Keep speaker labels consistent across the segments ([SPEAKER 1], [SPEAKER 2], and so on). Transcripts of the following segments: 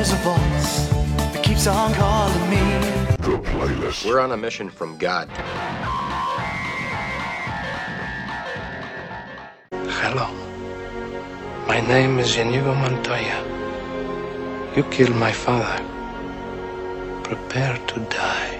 [SPEAKER 1] there's a voice that keeps on calling me.
[SPEAKER 2] The playlist.
[SPEAKER 3] We're on a mission from God.
[SPEAKER 4] Hello. My name is Inigo Montoya. You killed my father. Prepare to die.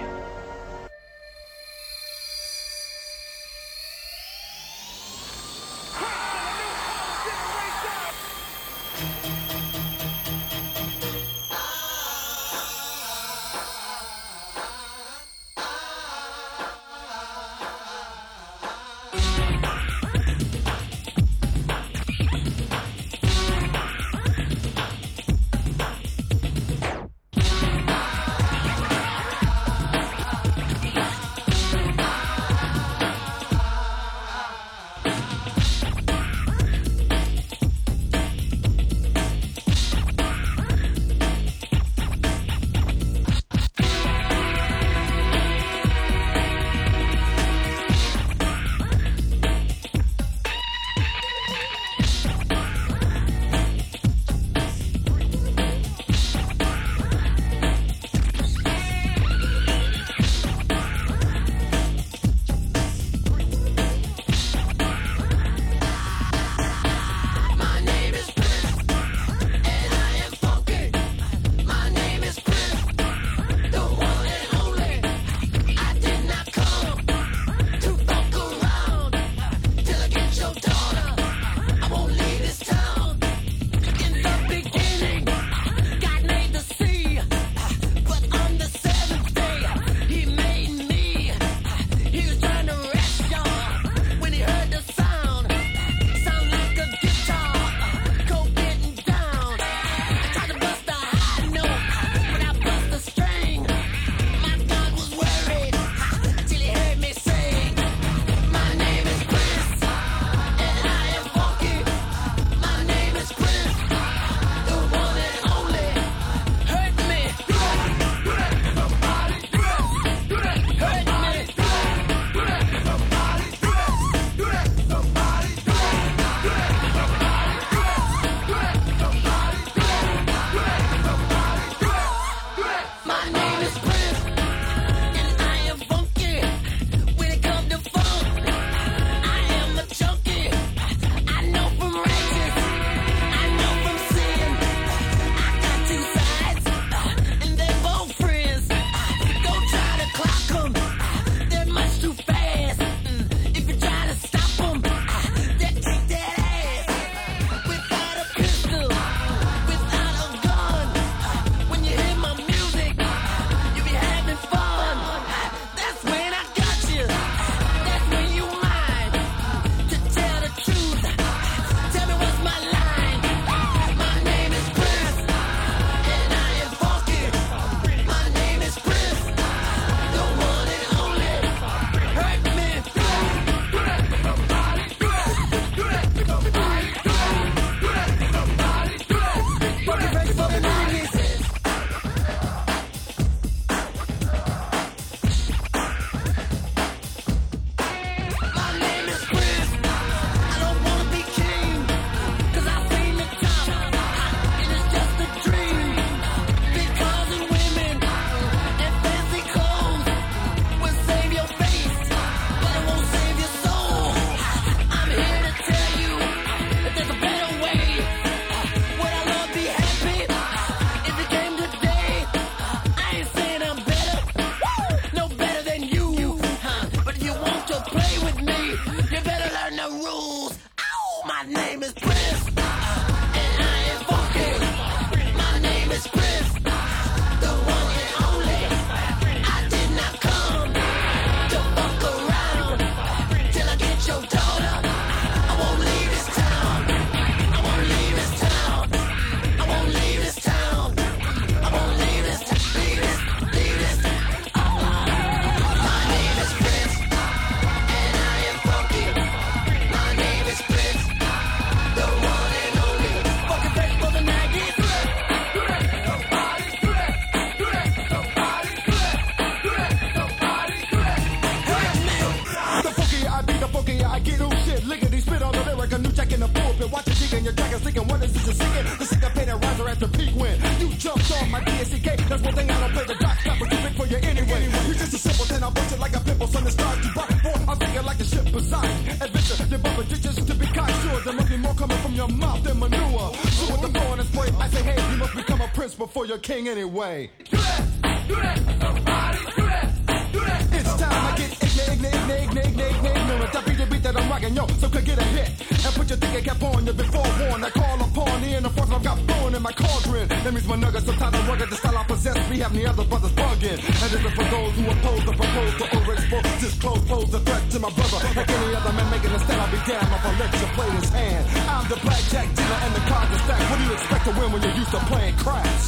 [SPEAKER 5] Watch it, in your jacket, thinking, what is this you're singing? The syncopated riser at the peak when you
[SPEAKER 2] jumped on my DSCK. That's one thing I don't play the dots. Got what you big for you anyway. You just a simpleton, I'll bust it like a pimple. Son, the stars you rock for. I'm thinking like a ship beside. Adventure, you're bumping ditches to be kind. Sure, there must be more coming from your mouth than manure. So with the flow in this way, I say, hey, you must become a prince before you're king anyway. Do that, somebody, do that. It's time I get ignorant. That beat that I'm rocking, yo, so could get a hit. And put your thinking cap on, you've been forewarned. I call upon the inner force I've got blowing in my cauldron. That means my nuggets, sometimes I work at the style I possess. We have any other brothers bugging. And this is for those who oppose the proposal to overexpose. Disclose, pose the threat to my brother. Like any other man making a stand, I'll be damned if I let you play this hand. I'm the blackjack dealer and the cards are stacked. What do you expect to win when you're used to playing craps?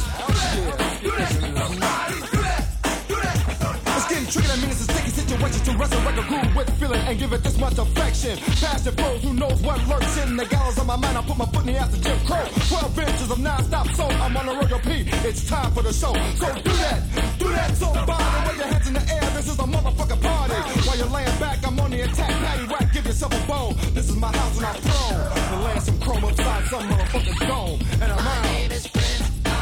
[SPEAKER 2] It's getting tricky, that means it's a sticky situation to resurrect a groove with feeling and give it this much affection. Passion flows, who knows what lurks in the gallows of my mind. I put my foot in the ass of Jim Crow. 12 inches of non-stop soul, I'm on a royal P. It's time for the show. So do that, so body. Wave your hands in the air, this is a motherfucking party. While you're laying back, I'm on the attack. Patty whack, give yourself a bone. This is my house and I'm throne. To land some chrome upside some motherfucking dome. And I'm out. My name is Prince.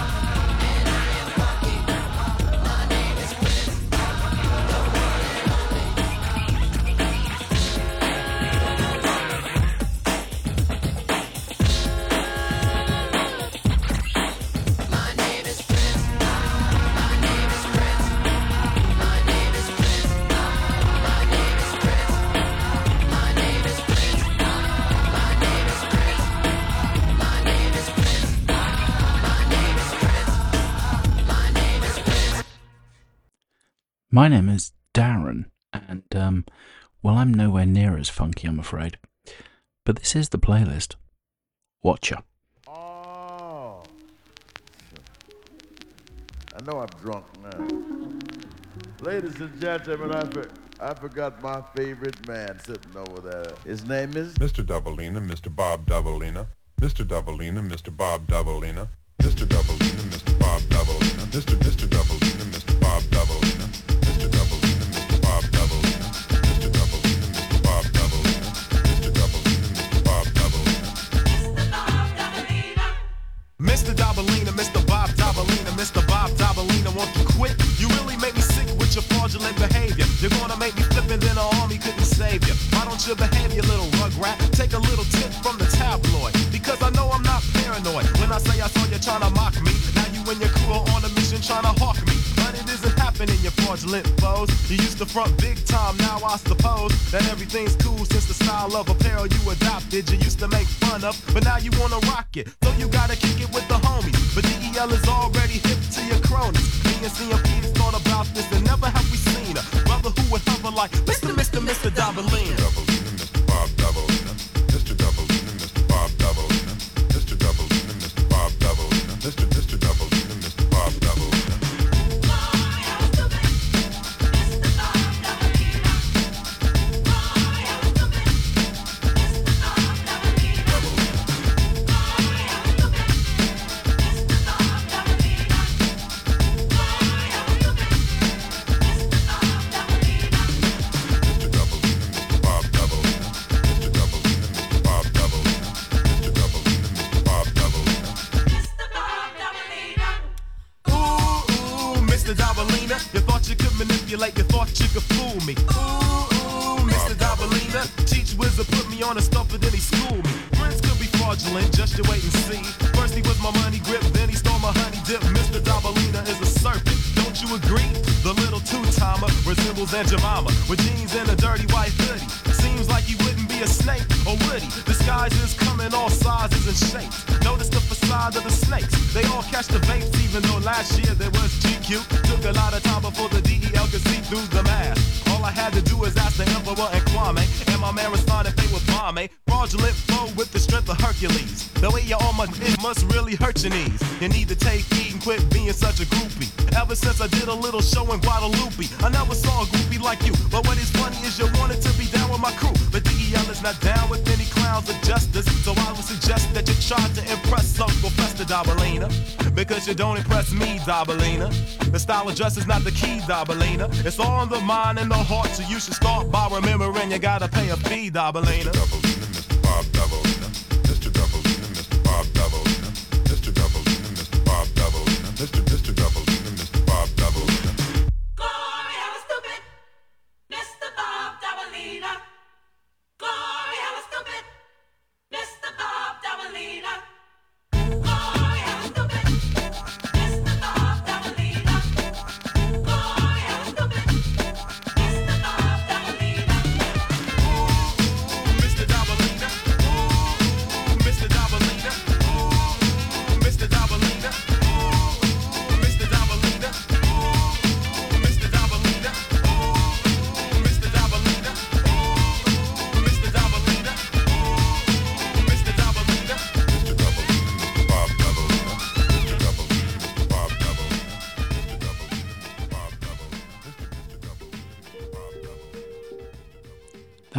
[SPEAKER 3] My name is Darren, and, well, I'm nowhere near as funky, I'm afraid. But this is the playlist. Watcha.
[SPEAKER 5] Oh. I know I'm drunk now. Ladies and gentlemen, I forgot my favorite man sitting over there. His name is
[SPEAKER 6] Mr. Doubleina, Mr. Bob Doubleina. Mr. Doubleina, Mr. Bob Doubleina. Mr. Doubleina, Mr. Bob Doubleina. Mr. Doubleina, Mr. Bob Doubleina. Mr. Doubleina, Mr. Bob Doubleina. Mr. Doubleina, Mr. Bob Doubleina. Mr. Doubleina, Mr. Bob Doubleina.
[SPEAKER 7] Mr. Doubleina, Mr. Bob Doubleina, Mr. Bob Doubleina, won't you quit? You really make me sick with your fraudulent behavior. You're gonna make me flip and then an army couldn't save you. Why don't you behave, you little rugrat? Take a little tip from the tabloid. Because I know I'm not paranoid. When I say I saw you trying to mock me, now you and your crew are on a mission trying to hawk me. But it isn't happening, you fraudulent foes. You used to front big time, now I suppose that everything's cool since the style of apparel you adopted. You used to make fun of, but now you wanna rock it. So you gotta kick it with the homies. But DEL is already hip to your cronies. Me and CMP's thought about this and never have we seen a brother who would hover like Mr. Doubleina.
[SPEAKER 6] Mr. Bob Doubleina. Mr. Doubleina, Mr. Bob Doubleina. Mr. Doubleina, Mr. Bob Doubleina. Mr. Doubleina, Mr. Bob Doubleina.
[SPEAKER 7] You thought you could manipulate, you thought you could fool me. Ooh, Mr. Doubleina. Teach wizard put me on a stump and then he schooled me. Friends could be fraudulent, just you wait and see. First he was my money grip, then he stole my honey dip. Mr. Doubleina is a serpent, don't you agree? The little two-timer resembles Aunt Jemima with jeans and a dirty white hoodie. Seems like he wouldn't be a snake, or would he? Disguises come in all sizes and shapes. Notice the facade of the snakes. They all catch the vapes, even though last year there was GQ. Took a lot of time before the DEL could see through the mask. All I had to do was ask the Emperor and Kwame, and my man responded they was bombe. Fraudulent flow with the strength of Hercules. The way you're on my dick must really hurt your knees. You need to take heed and quit being such a groupie. Ever since I did a little show in Guadalupe, I never saw a groupie like you. But what is funny is you wanted to be down with my crew. But DEL is not down with any clowns of justice. So I would suggest that you try to impress Uncle Fester Doubleina. Because you don't impress me, Doubleina. The style of dress is not the key, Doubleina. It's all in the mind and the heart, so you should start by remembering you gotta pay a fee, Doubleina.
[SPEAKER 6] Mr. Doubleina, Mr. Bob Doubleina. Mr. Doubleina, Mr. Bob Doubleina. Mr. Doubleina, Mr. Bob Doubleina. Mr.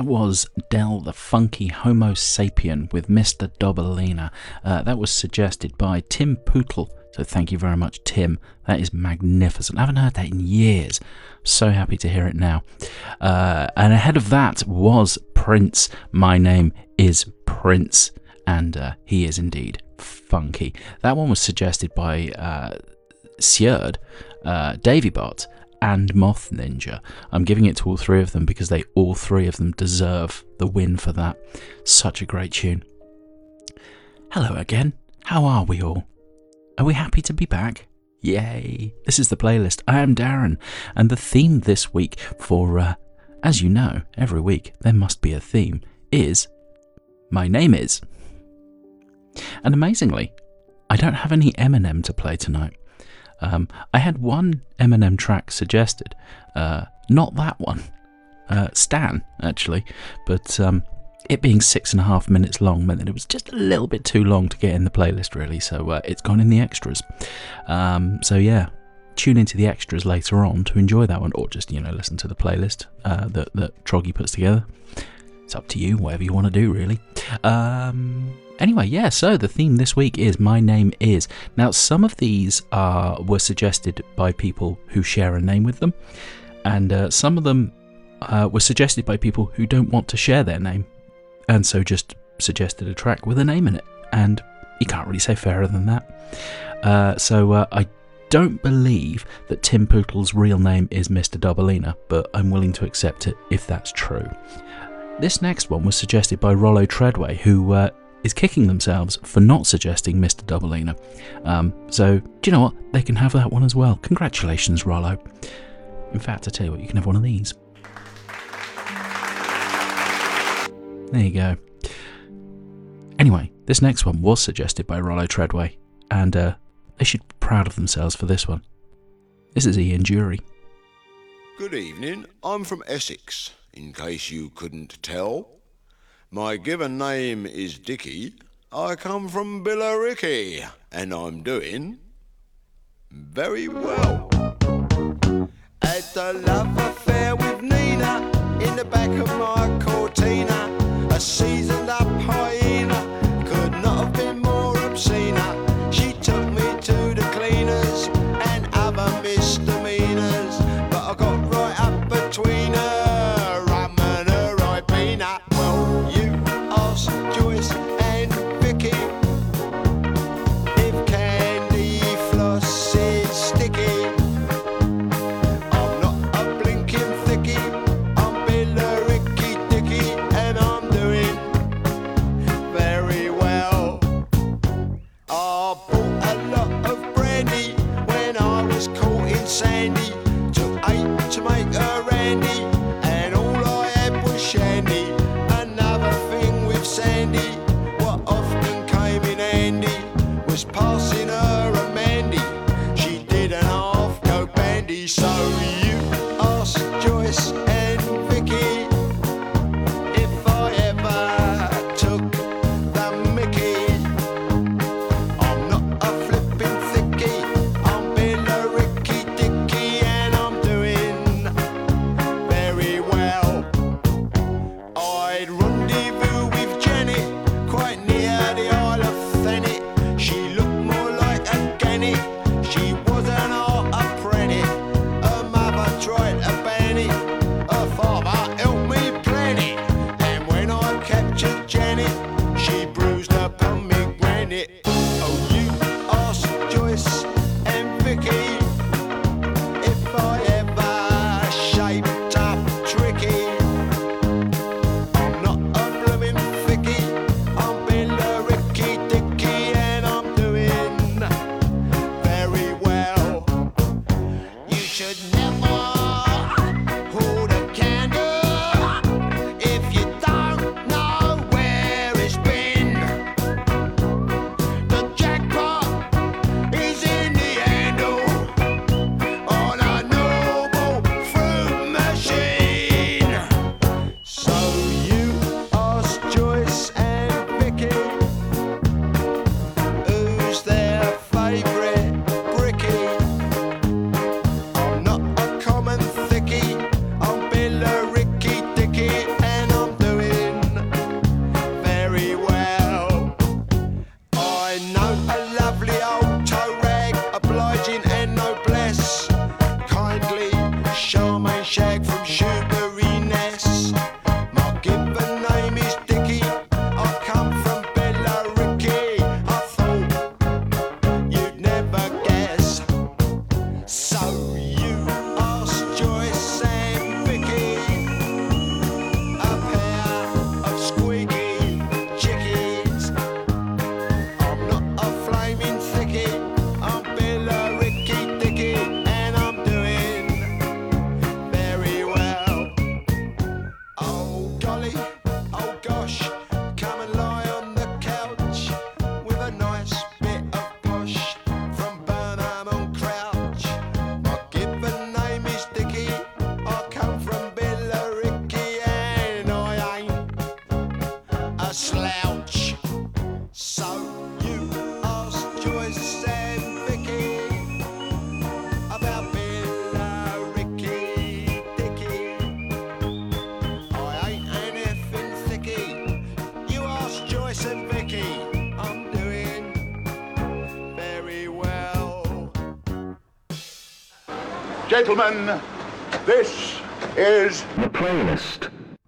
[SPEAKER 3] That was Del the Funky Homo Sapien with Mr. Dobalina. That was suggested by Tim Pootle. So thank you very much, Tim. That is magnificent. I haven't heard that in years. So happy to hear it now. And ahead of that was Prince. My Name is Prince. And he is indeed funky. That one was suggested by Sjerd, Davybot, and Moth Ninja. I'm giving it to all three of them because all three of them deserve the win for that. Such a great tune. Hello again. How are we all? Are we happy to be back? Yay! This is the playlist. I am Darren, and the theme this week for, as you know, every week there must be a theme, is My Name Is. And amazingly, I don't have any Eminem to play tonight. I had one Eminem track suggested, not that one, Stan actually, but it being 6.5 minutes long meant that it was just a little bit too long to get in the playlist really, so it's gone in the extras. So yeah, tune into the extras later on to enjoy that one, or just, listen to the playlist that Troggy puts together. It's up to you, whatever you want to do really. Anyway, yeah, so the theme this week is My Name Is. Now, some of these were suggested by people who share a name with them, and some of them were suggested by people who don't want to share their name, and so just suggested a track with a name in it, and you can't really say fairer than that. So I don't believe that Tim Pootle's real name is Mr. Dobalina, but I'm willing to accept it if that's true. This next one was suggested by Rollo Treadway, who is kicking themselves for not suggesting Mr. Dobalina. So, do you know what? They can have that one as well. Congratulations, Rollo. In fact, I tell you what, you can have one of these. There you go. Anyway, this next one was suggested by Rollo Treadway, and they should be proud of themselves for this one. This is Ian Jury.
[SPEAKER 8] Good evening, I'm from Essex, in case you couldn't tell. My given name is Dickie. I come from Billericay, and I'm doing very well. Had a love affair with Nina in the back of my Cortina. A seasoned up hyena could not have been more obscene. She took me to the cleaners and other misdemeanors, but I got right up between her, rum and her Ribena. Well, you ask Joyce and Vicky if candy floss is sticky. I'm not a blinking thickie, I'm Billericay Dickie, and I'm doing very well. I bought a lot of brandy when I was caught in Sandy. Took 8 to make a Randy, and all I had was shandy. Another thing with Sandy, what often came in handy, was passing her a Mandy. She didn't half go bandy. So you ask Joyce and Vicky if I ever took the Mickey. I'm not a flippin' thickie, I'm Billericay Dickie, and I'm doing very well. I'd rendezvous with Janet quite near the Isle of Thanet. She looked more like a gannet, she wasn't half a prenny. Her mother tried to ban it, her father helped me plan it, and when I captured Janet, she bruised her pomegranate. Oh, you ask Joyce and Vicky if I ever shaped up tricky. I'm not a bloomin' thickie, I'm Billericay Dickie, and I'm doing very well. You should never hold a candle if you don't know where it's been.
[SPEAKER 9] Gentlemen, this is
[SPEAKER 10] The Playlist.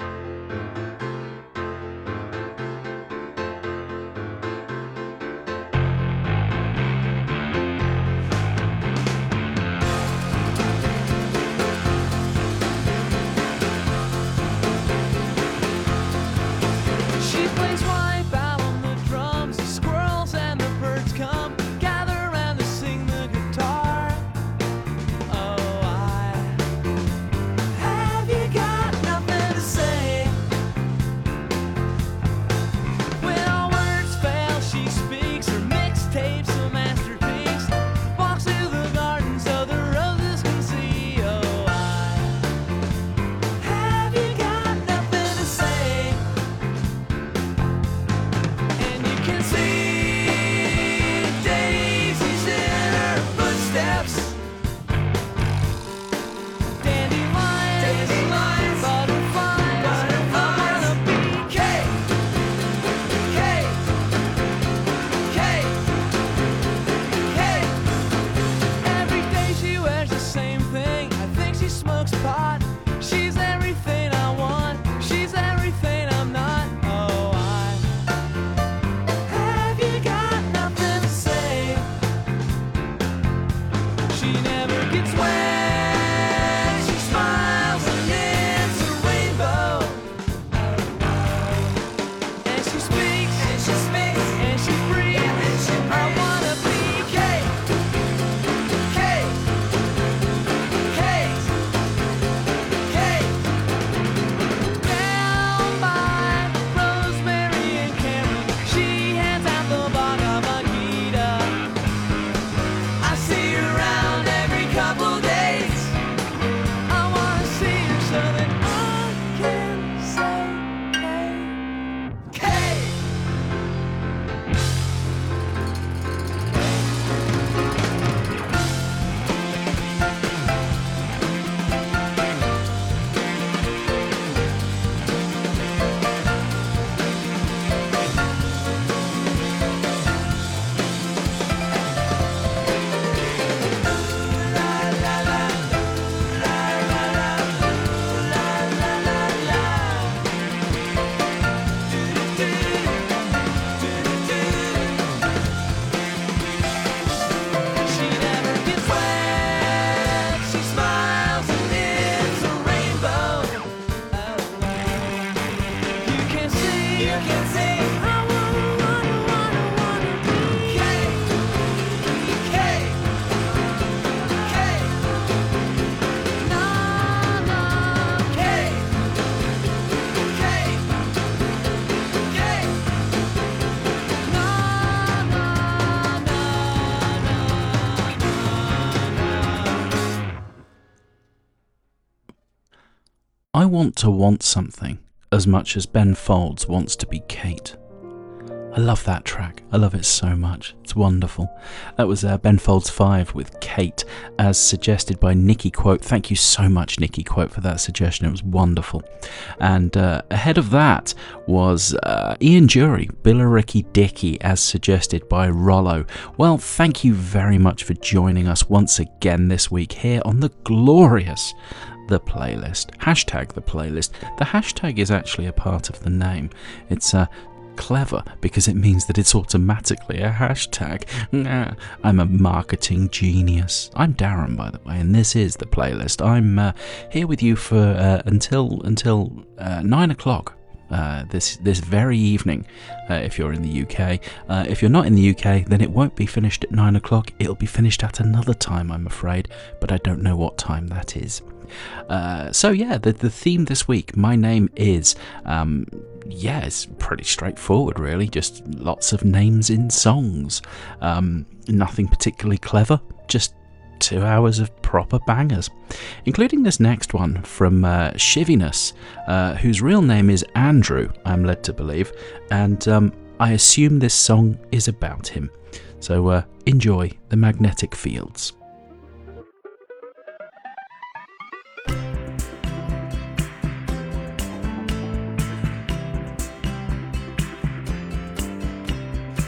[SPEAKER 11] She plays Wipeout on the drums, the squirrels and the birds come gather around to sing the guitar. Oh, have you got nothing to say? When all words fail, she speaks. Her mixtape's a masterpiece. Walks through the garden so the roses can see. Oh, have you got nothing to say? And you can see daisies in her footsteps. Dandelions, butterflies, I wanna be Kate. Every day she wears the same thing. I think she smokes pot. She's everything I want. She's everything I'm not. Oh, have you got nothing to say? She never gets wet. She smiles and it's a rainbow. And she speaks and she breathes. I wanna be Kate. Down by Rosemary and Cameron, she hands out the Bhagavad Gita. I see her around every couple days. I wanna see her so that I can say, hey, Kate. She never gets wet. She smiles and it's a rainbow. You can see. I wanna be Kate. No, Kate.
[SPEAKER 3] I want to want something as much as Ben Folds wants to be Kate. I love that track. I love it so much. It's wonderful. That was Ben Folds 5 with Kate, as suggested by Nikki Quote. Thank you so much, Nikki Quote, for that suggestion. It was wonderful. And ahead of that was Ian Jury, Billericay Dicky, as suggested by Rollo. Well, thank you very much for joining us once again this week here on the glorious The Playlist. Hashtag The Playlist. The hashtag is actually a part of the name. It's clever because it means that it's automatically a hashtag. I'm a marketing genius. I'm Darren, by the way, and this is The Playlist. I'm here with you for until 9 o'clock this very evening, if you're in the UK. If you're not in the UK, then it won't be finished at 9 o'clock. It'll be finished at another time, I'm afraid, but I don't know what time that is. So yeah, the theme this week, my name is, it's pretty straightforward really, just lots of names in songs. Nothing particularly clever, just 2 hours of proper bangers, including this next one from Shiviness, whose real name is Andrew, I'm led to believe, and I assume this song is about him. So enjoy The Magnetic Fields.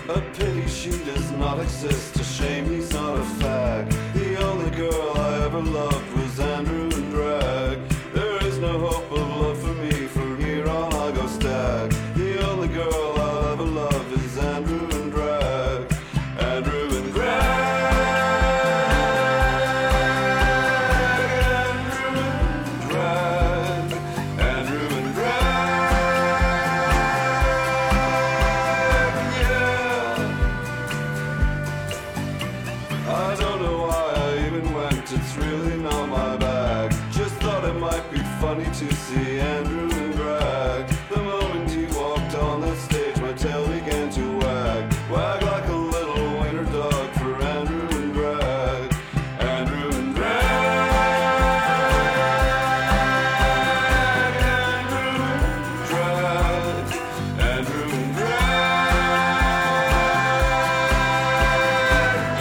[SPEAKER 10] A pity she does not exist, a shame he's not a fact. The only girl I ever loved was Andrew and Drag. There is no hope of love for me, from here on I go stag. The only girl I'll ever love is Andrew and Drag. Andrew and Drag. Funny to see Andrew and Drag. The moment he walked on that stage, my tail began to wag. Wag like a little wiener dog for Andrew and Drag. Andrew and Drag. Andrew and Drag. Andrew and Drag.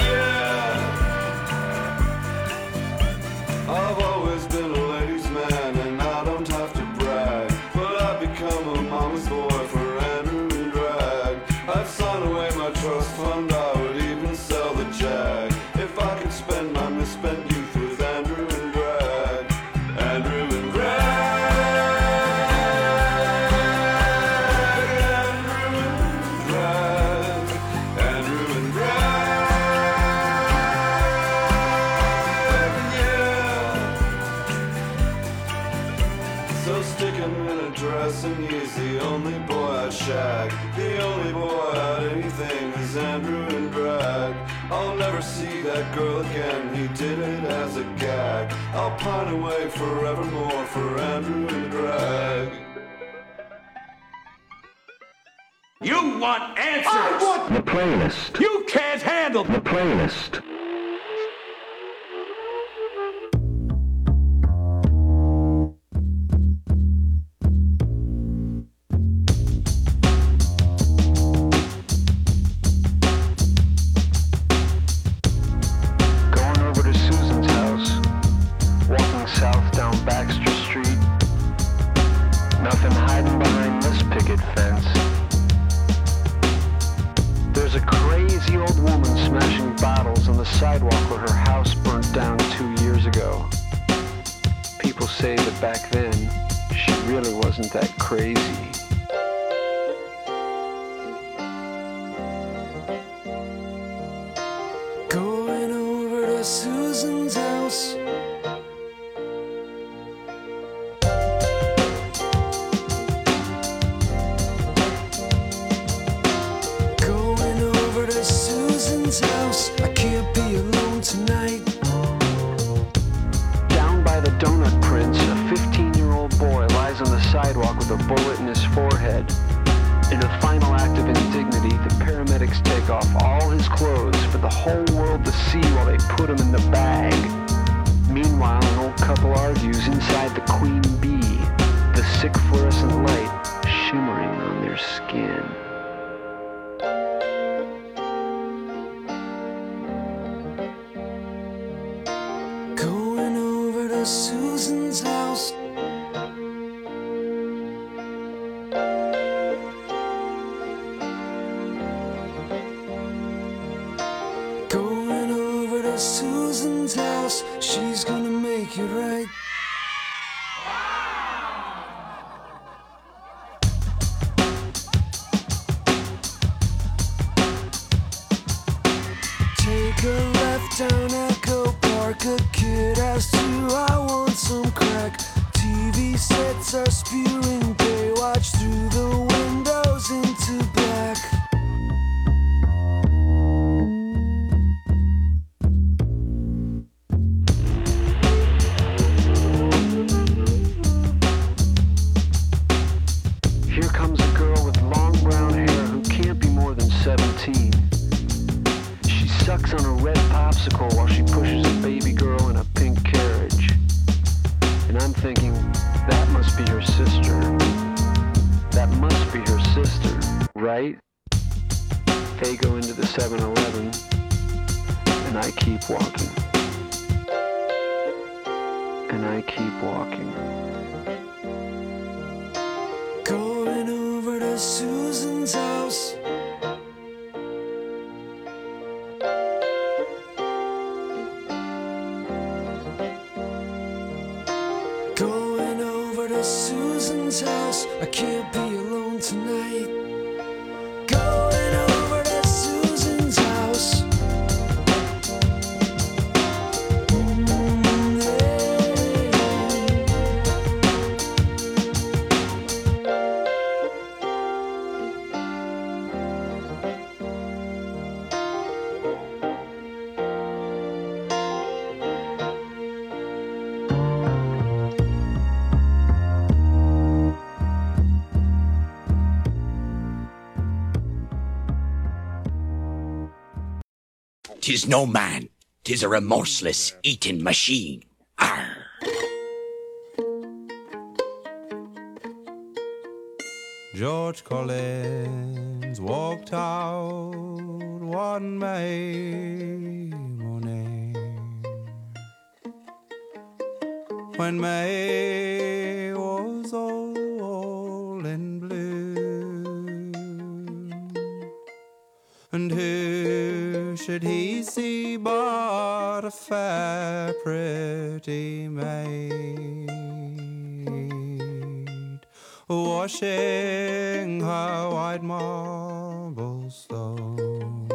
[SPEAKER 10] Yeah. I've always been a ladies' man, and I don't have to brag, but I've become a mama's boy for Andrew and Drag. I'd sign away my trust fund, I would even sell the Jag, if I could spend my misspent youth with Andrew and Drag. Andrew and Drag. Andrew and Drag. Andrew and Drag. Yeah. So stick him in a dress and he's the only boy I'd shag. The only boy I'd anything is Andrew and Drag. I'll never see that girl again, he did it as a gag. I'll pine away forevermore for Andrew and Drag.
[SPEAKER 12] You want answers!
[SPEAKER 13] I want the playlist.
[SPEAKER 12] You can't handle
[SPEAKER 13] the playlist.
[SPEAKER 14] Going over to Susan's house, walking south down Baxter Street. Nothing hiding behind this picket fence. There's a crazy old woman smashing bottles on the sidewalk where her house burnt down 2 years ago. People say that back then, she really wasn't that crazy.
[SPEAKER 11] Going over to Susan's house. Going over to Susan's house. I can't be alone tonight.
[SPEAKER 14] Down by the Donut Prince, a 15-year-old boy lies on the sidewalk with a bullet in his forehead. In a final act of indignity, the paramedics take off all his clothes for the whole world to see while they put him in the bag. Meanwhile, an old couple argues inside the Queen Bee, the sick fluorescent light shimmering on their skin.
[SPEAKER 11] Going over to Susan's house. Going over to Susan's house. She's gonna make it right. Take a left down Echo Park. A kid asks you, I want some crack. TV sets are spewing Baywatch through the windows into black.
[SPEAKER 14] Here comes a girl with long brown hair who can't be more than 17. She sucks on a red popsicle while she pushes a baby girl in a pink carriage. And I'm thinking, that must be her sister. That must be her sister, right? They go into the 7-Eleven, and I keep walking. And I keep walking.
[SPEAKER 11] Going over to Susan's house. Susan's house. I can't be alone tonight. Going over to Susan's house.
[SPEAKER 15] "'Tis no man, 'tis a remorseless eating machine. Arr!
[SPEAKER 16] George Collins walked out one May morning when May was all in bloom, and who should he see but a fair pretty maid washing her white marble stone.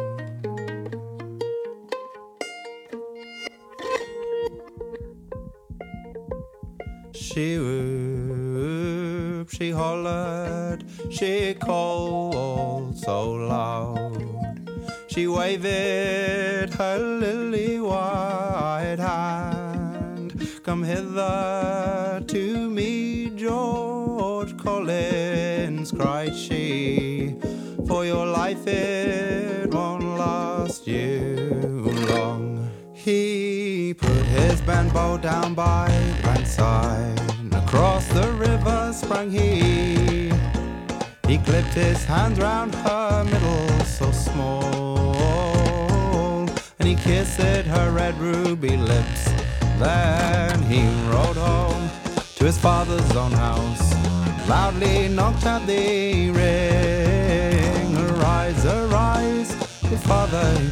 [SPEAKER 16] She whooped, she hollered, she called so loud. She waved her lily white hand. Come hither to me, George Collins, cried she, for your life it won't last you long. He put his bent bow down by Bankside, and across the river sprang he. He clipped his hands round her middle so small, and he kissed her red ruby lips. Then he rode home to his father's own house, loudly knocked at the ring. Arise, arise, your father, he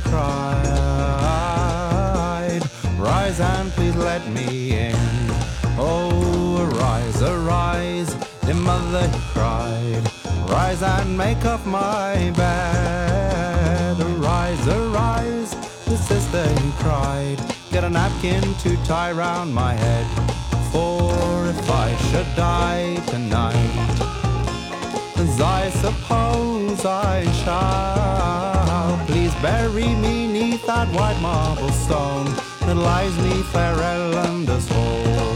[SPEAKER 16] cried. Rise and please let me in. Oh, arise, arise, dear mother, he cried. Rise and make up my bed. Arise, arise, the sister, he cried. Get a napkin to tie round my head, for if I should die tonight, as I suppose I shall, please bury me neath that white marble stone that lies neath fair Ellender's hall.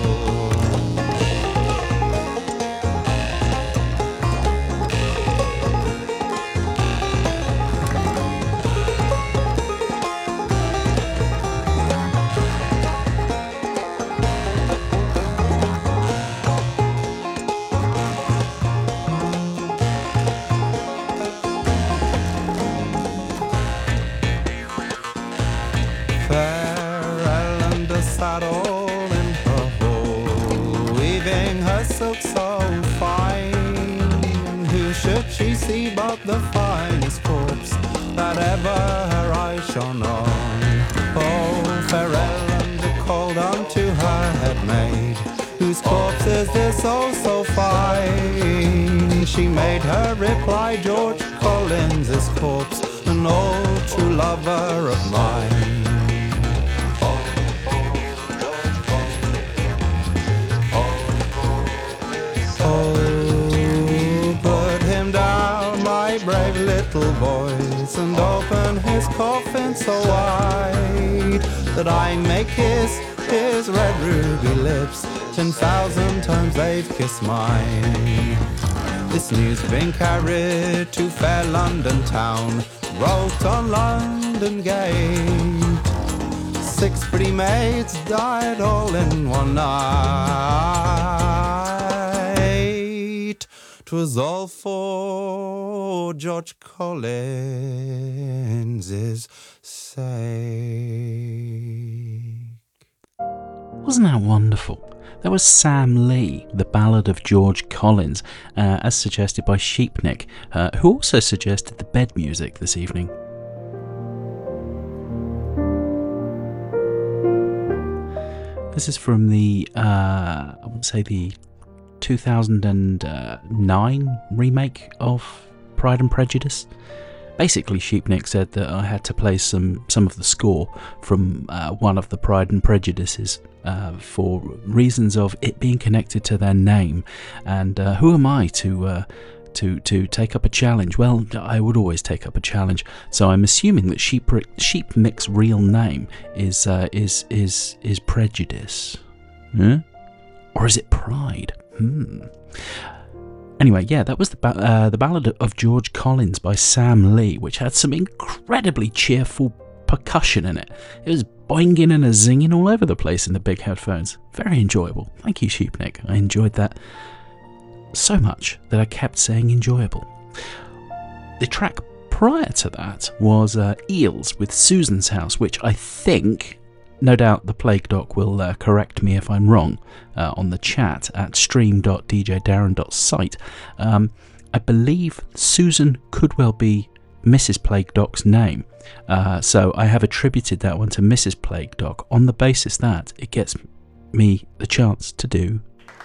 [SPEAKER 16] All in her hole, weaving her silk so fine. Who should she see but the finest corpse that ever her eyes shone on? Oh, fair Ellen called unto her head maid, whose corpse is this oh so fine? She made her reply, George Collins' corpse, an old true lover of mine. Brave little boys, and open his coffin so wide that I may kiss his red ruby lips 10,000 times they've kissed mine. This news been carried to fair London town, wrote on London gate. 6 pretty maids died all in one night. 'Twas all for George Collins' sake.
[SPEAKER 3] Wasn't that wonderful? That was Sam Lee, The Ballad of George Collins, as suggested by Sheepnick, who also suggested the bed music this evening. This is from the, I wouldn't say the 2009 remake of Pride and Prejudice. Basically, Sheepnick said that I had to play some of the score from one of the Pride and Prejudices for reasons of it being connected to their name. And who am I to take up a challenge? Well, I would always take up a challenge. So I'm assuming that Sheepnick's real name is Prejudice, or is it Pride? Anyway, yeah, that was the Ballad of George Collins by Sam Lee, which had some incredibly cheerful percussion in it. It was boinging and a zinging all over the place in the big headphones. Very enjoyable. Thank you, Sheepnick. I enjoyed that so much that I kept saying enjoyable. The track prior to that was Eels with Susan's House, which I think, no doubt the Plague Doc will correct me if I'm wrong on the chat at stream.djdarren.site. I believe Susan could well be Mrs. Plague Doc's name, so I have attributed that one to Mrs. Plague Doc on the basis that it gets me the chance to do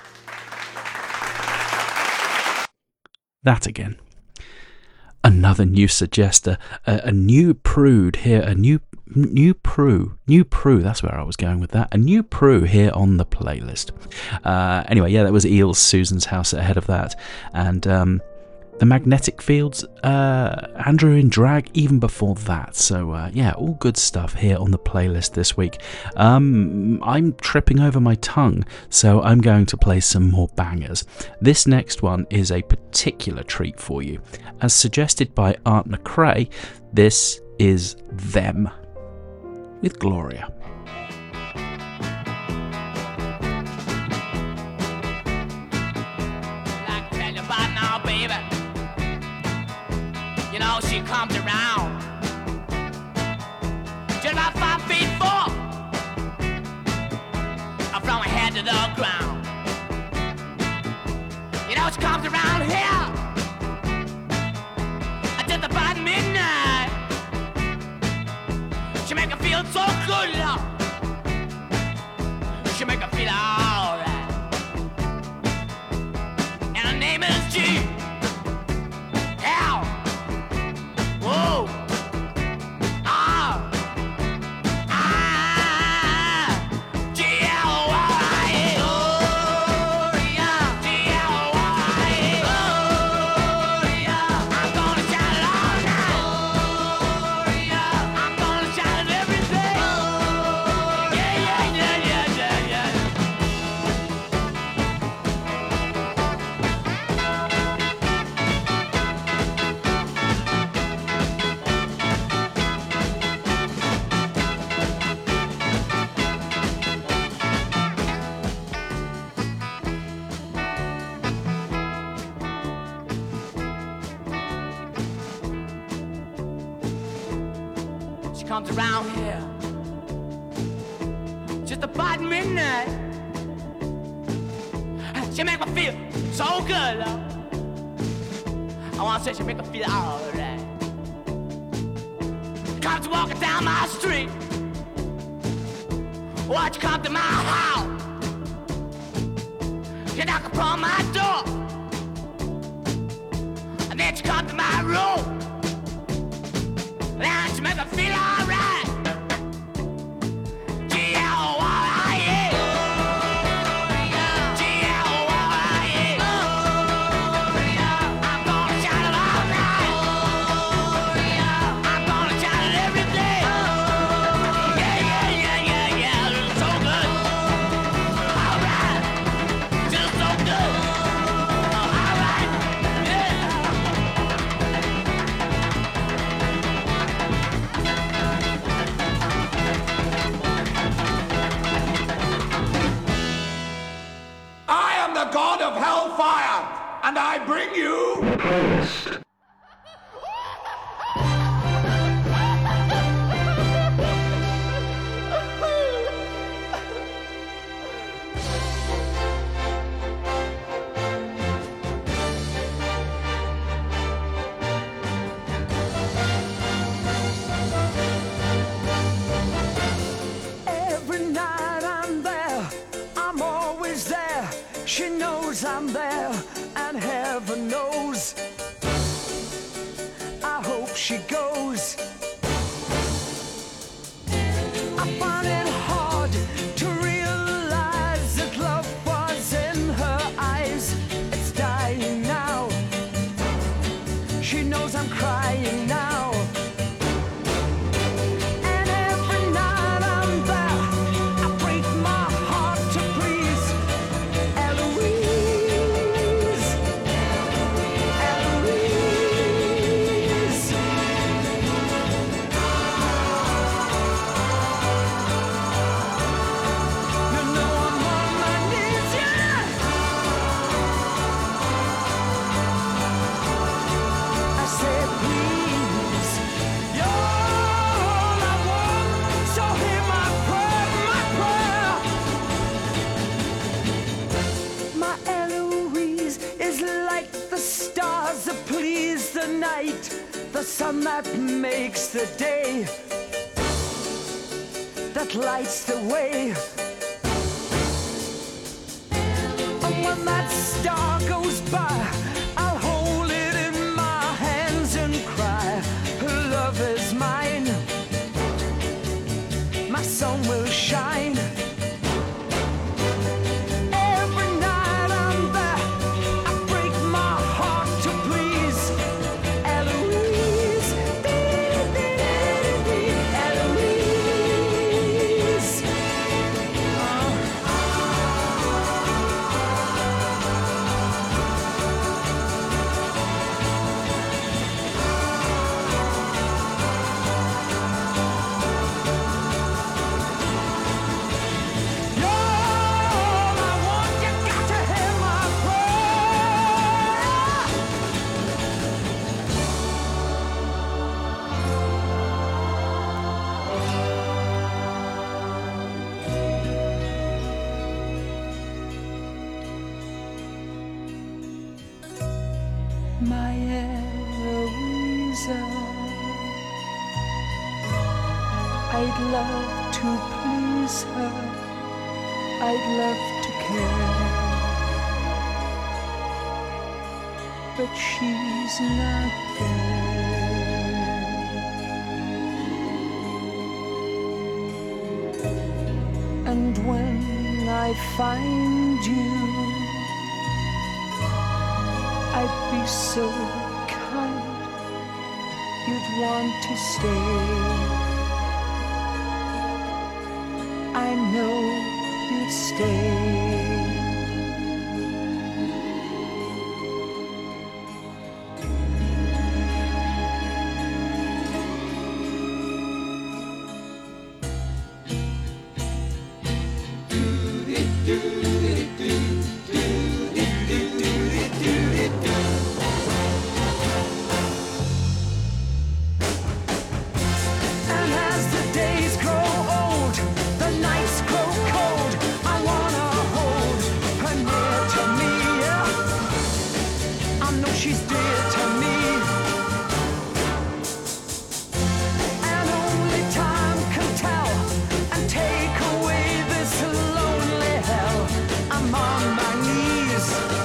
[SPEAKER 3] that again. Another new suggester, a new prude here, a new Prue, that's where I was going with that. A new Prue here on the playlist. Anyway, yeah, that was Eels, Susan's House ahead of that. And the Magnetic Fields, Andrew in Drag even before that. So yeah, all good stuff here on the playlist this week. I'm tripping over my tongue, so I'm going to play some more bangers. This next one is a particular treat for you. As suggested by Art McRae, this is Them with Gloria.
[SPEAKER 11] You know, she comes around just about 5'4", from her head to the ground. You know, she comes around here just about midnight. She make her feel so good, Lord. She make her feel alright. And her name is G. L. Whoa. R. I. G. L. Y. Gloria. G. L. Y. Gloria. I'm gonna shout it all night. Gloria. I'm gonna shout it every day. Yeah, yeah, yeah, yeah, yeah, yeah. She comes around here just about midnight. She make me feel so good, Lord. I wanna say she make me feel alright. Comes walking down my street. Watch you come to my house. You knock upon my door. And then you come to my room. And she make me feel alright. G-L-Y-A. G-L-Y-A. I'm gonna shout it all night. I'm gonna shout it every day. Yeah, yeah, yeah, yeah, yeah. It's so good. Alright. Just so good. Alright. Yeah.
[SPEAKER 12] I am the god of hellfire, and I bring you
[SPEAKER 13] The playlist.
[SPEAKER 11] Every night I'm there, I'm always there. She knows I'm there. the sun that makes the day, that lights the way. And when that star goes by, I'll hold it in my hands and cry, love is mine, my sun will shine. Every night I'm there, I break my heart to please Eloise, Eloise. My Eloisa, I'd love to please her, I'd love to care, but she's not there. And when I find you, I'd be so kind, you'd want to stay. I know you'd stay. And as the days grow old, the nights grow cold, I wanna hold her near to me, yeah. I know she's dear to me, and only time can tell and take away this lonely hell. I'm on my knees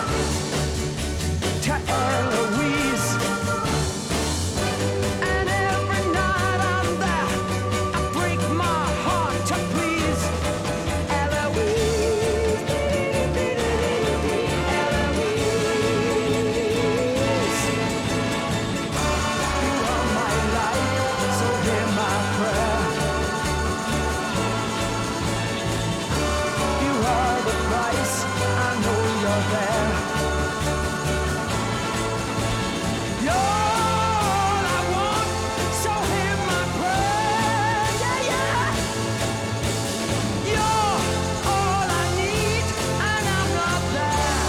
[SPEAKER 11] to Eloise, and every night I'm there, I break my heart to please Eloise, Eloise. You are my life, so hear my prayer. You are the price, I know you're there. You're all I want, so hear my prayer, yeah, yeah. You're all I need, and I'm not there.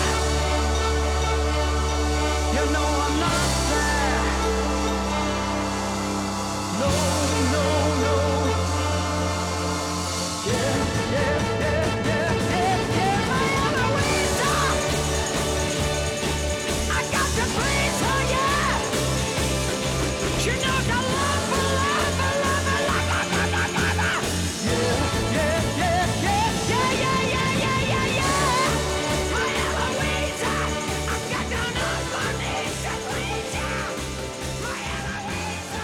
[SPEAKER 11] You know I'm not there. No, no, no. Yeah, yeah, yeah, yeah, yeah, yeah. My Eloisa, I got to please her, yeah. She knows I love her, love her, love her, love her, love her, love her. Yeah, yeah, yeah, yeah, yeah, yeah, yeah, yeah, yeah, yeah. My Eloisa, I got down on my knees to please ya. My Eloisa.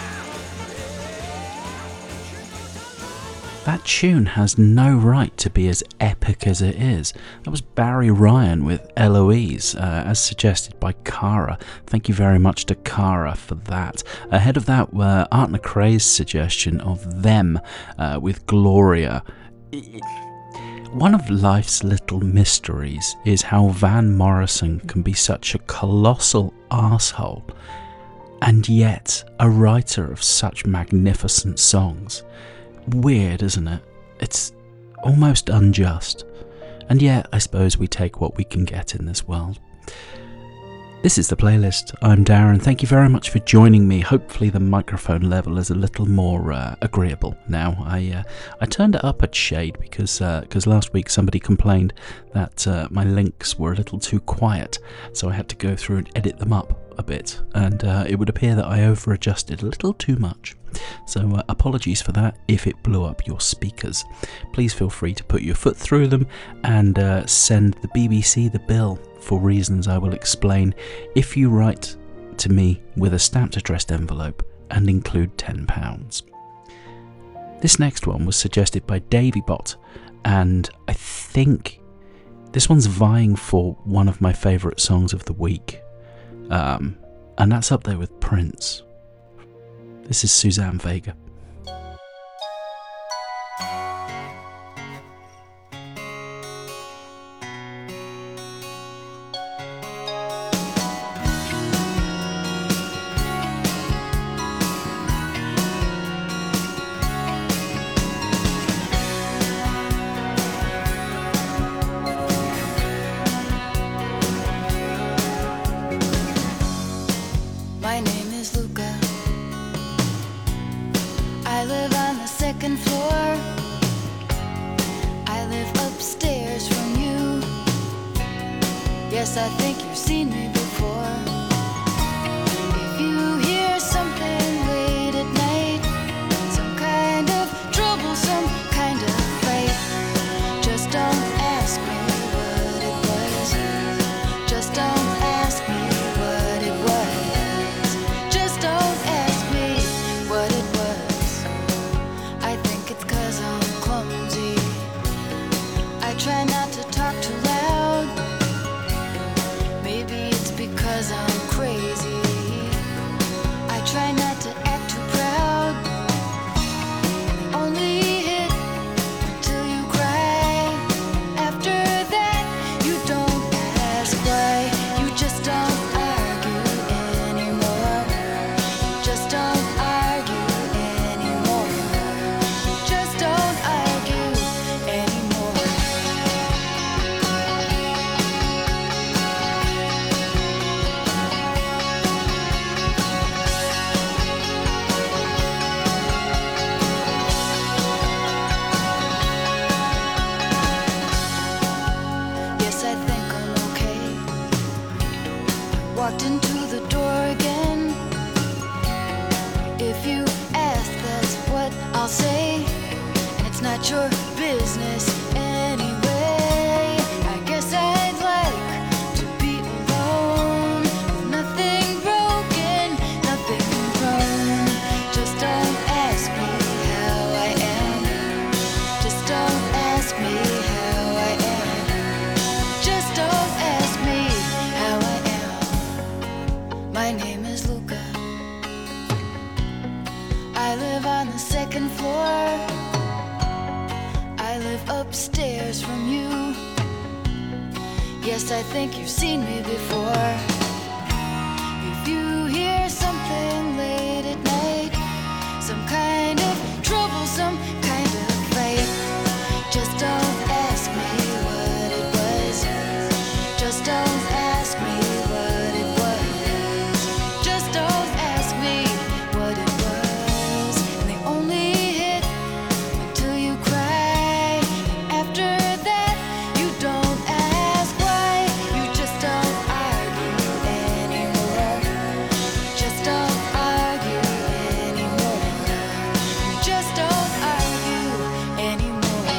[SPEAKER 3] That tune has no right to be as epic as it is. That was Barry Ryan with Eloise, as suggested by Cara. Thank you very much to Cara for that. Ahead of that were Art McRae's suggestion of Them with Gloria. One of life's little mysteries is how Van Morrison can be such a colossal arsehole and yet a writer of such magnificent songs. Weird, isn't it? It's almost unjust. And yet, I suppose we take what we can get in this world. This is The Playlist. I'm Darren. Thank you very much for joining me. Hopefully the microphone level is a little more agreeable now. I turned it up a shade because last week somebody complained that my links were a little too quiet, so I had to go through and edit them up. a bit, and it would appear that I over-adjusted a little too much. So apologies for that if it blew up your speakers. Please feel free to put your foot through them and send the BBC the bill for reasons I will explain if you write to me with a stamped addressed envelope and include £10. This next one was suggested by Davybot, and I think this one's vying for one of my favourite songs of the week, and that's up there with Prince. This is Suzanne Vega.
[SPEAKER 17] My name is Luca. I live on the second floor. I live upstairs from you. Yes, I think you've seen me before. If you hear something late at night, some kind of trouble, some kind of fight, just don't ask me what it was. Just don't ask me what it was. Just don't ask me what it was. I think it's 'cause I'm clumsy. I try not to talk too loud. Maybe it's because I'm crazy. I try not to act too proud. Only hit until you cry. After that, you don't ask why. You just don't argue anymore. Just don't argue anymore. Just don't argue anymore. Yes, I think I'm okay. Walked into the door again. If you ask, that's what I'll say. And it's not your business anyway. I guess I'd like to be alone. Nothing broken, nothing wrong. Just don't ask me how I am. Just don't ask me how I am. Just don't ask me how I am. My name is Luca. I live on the second floor. I live upstairs from you. Yes, I think you've seen me before. If you hear something late at night, some kind of trouble, some kind of fight, just don't ask me what it was. Just don't ask me what it was. Just don't ask me what it was. And they only hit until you cry. After that, you don't ask why. You just don't argue anymore. Just don't argue anymore. You just don't argue anymore.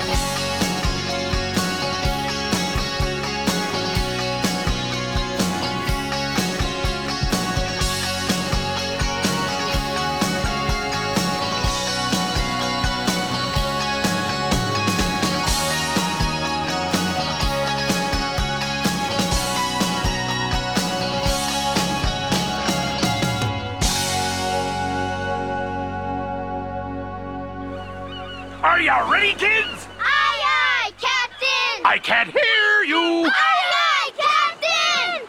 [SPEAKER 12] Are you ready, kids?
[SPEAKER 18] Aye, aye, Captain!
[SPEAKER 12] I can't hear you!
[SPEAKER 18] Aye, aye, Captain!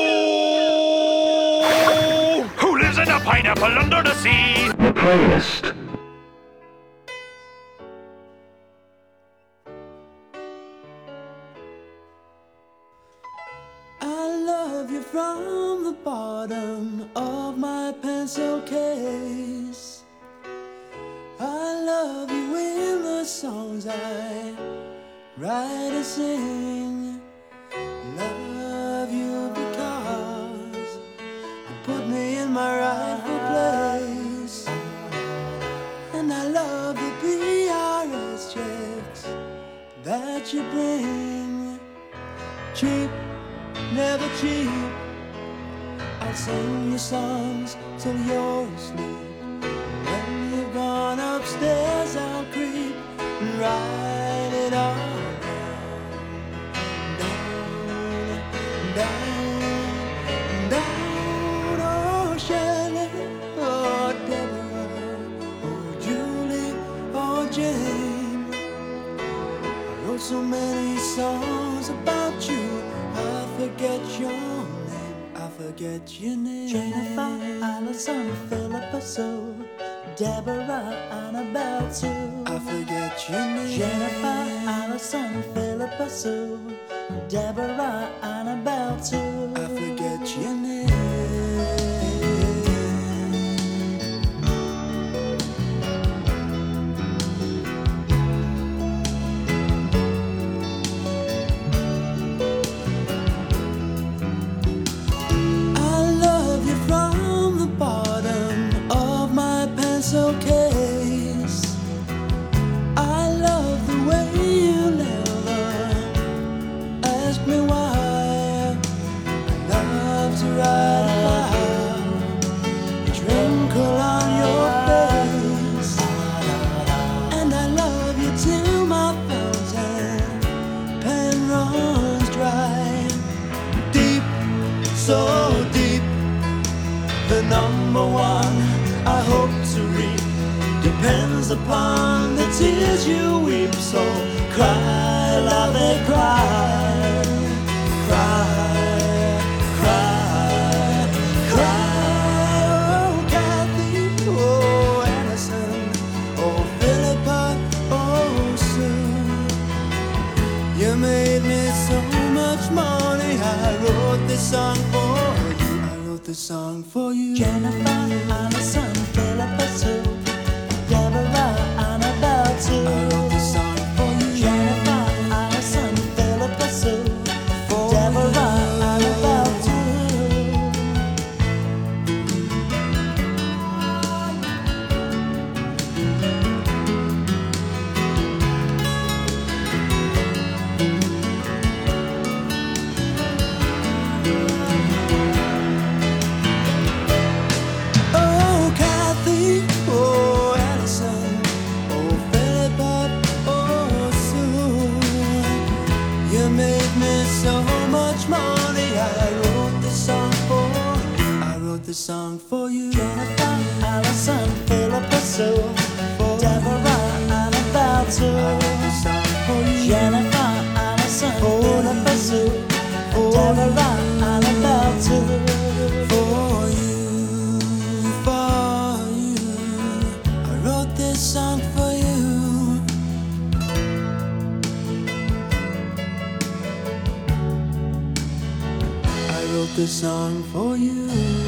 [SPEAKER 12] Oh! Who lives in a pineapple under the sea?
[SPEAKER 13] The playlist.
[SPEAKER 11] I love you from the bottom of my pencil case. I love you in the songs I write and sing. Love you because
[SPEAKER 19] I love the PRS checks that you bring. Cheap, never cheap. I'll sing you songs till you're asleep. When you've gone upstairs, I'll creep and write it all down, down, down. Oh, Shelley, oh, Deborah, oh, Julie, oh, Jane. I wrote so many songs about you, I forget your name. I forget your name. Jennifer, Allison, Philippa Sue, Deborah, Annabelle Sue. I forget your name. Jennifer, Allison, Philippa Sue, Deborah, Annabelle Sue. I forget your name. Case. I love the way you never ask me why. I love to ride about, twinkle on your face, and I love you till my fountain pen runs dry. Deep, so deep, the number one I hope to reap depends upon the tears you weep. So cry, love it, cry, cry, cry, cry. Oh, Kathy, oh, Allison, oh, Philippa, oh, Sue. You made me so much money. I wrote this song for you. I wrote this song for you. Jennifer, Allison, Philippa Sue, Deborah, Annabelle Sue. I wrote this song for you. Jennifer, Allison, Philippa Sue, Deborah, Annabelle Sue. Oh, Kathy, oh, Allison, oh, Philippa, oh, Sue. You made me so much money. I wrote this song for you. I wrote this song for you. Jennifer, Allison, Philippa Sue, Deborah, Annabelle Sue. I wrote this song for you. Jennifer, Allison, Philippa Sue, Deborah, Annabelle Sue. For you, for you, I wrote this song for you. I wrote this song for you.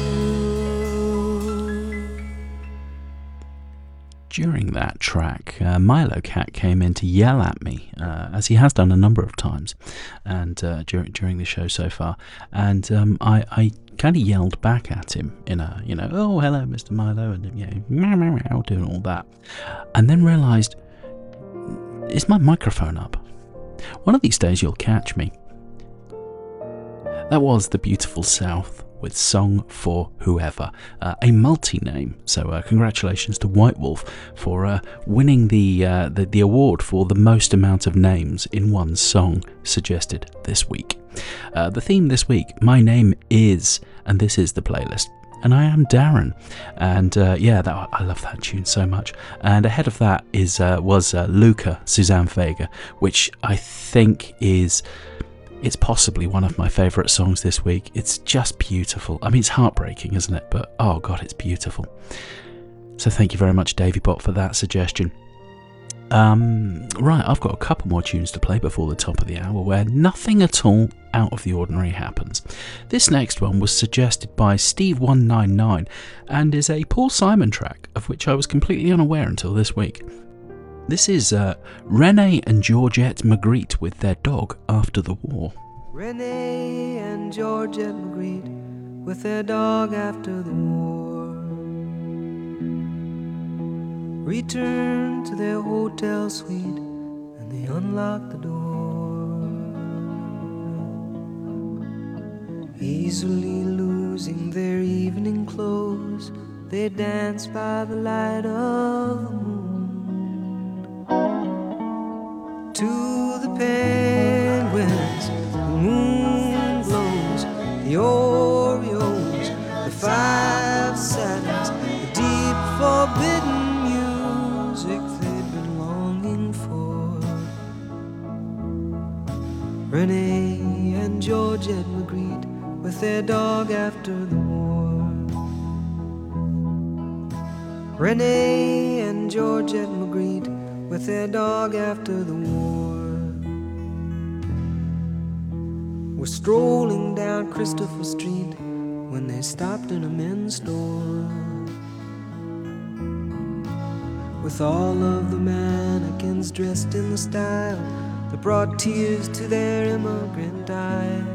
[SPEAKER 3] During that track, Milo Cat came in to yell at me, as he has done a number of times, and during the show so far. And I kind of yelled back at him in a, oh, hello, Mr. Milo, and meow, meow, meow, doing all that, and then realised, is my microphone up? One of these days you'll catch me. That was The Beautiful South with Song for Whoever, a multi-name. So congratulations to White Wolf for winning the award for the most amount of names in one song suggested this week. The theme this week, my name is, and this is the playlist. And I am Darren, and I love that tune so much. And ahead of that was Luca, Suzanne Vega, which I think it's possibly one of my favourite songs this week. It's just beautiful. I mean, it's heartbreaking, isn't it? But oh god, it's beautiful. So thank you very much, Davy Bot, for that suggestion. Right, I've got a couple more tunes to play before the top of the hour where nothing at all out of the ordinary happens. This next one was suggested by Steve199 and is a Paul Simon track, of which I was completely unaware until this week. This is Renee and Georgette Magritte with their dog After the War.
[SPEAKER 11] Renee and Georgette Magritte with their dog after the war.
[SPEAKER 19] return to their hotel suite and they unlock the door. Easily losing their evening clothes, they dance by the light of the moon. To the penguins, the moon glows, the Oreos, the five satins, the deep forbidden music they've been longing for. Renee and Georgette Magritte with their dog after the war. Renee and Georgette Magritte with their dog after the war. Were strolling down Christopher Street when they stopped in a men's store. With all of the mannequins dressed in the style that brought tears to their immigrant eyes.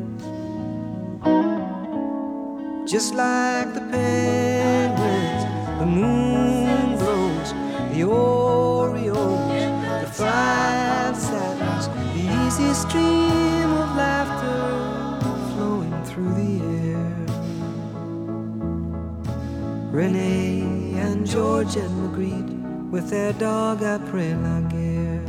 [SPEAKER 19] Just like the penguins, the moon glows, the Oreos, the five satins, the easy stream of laughter flowing through the air. Renee and Georgette Magritte with their dog après la guerre.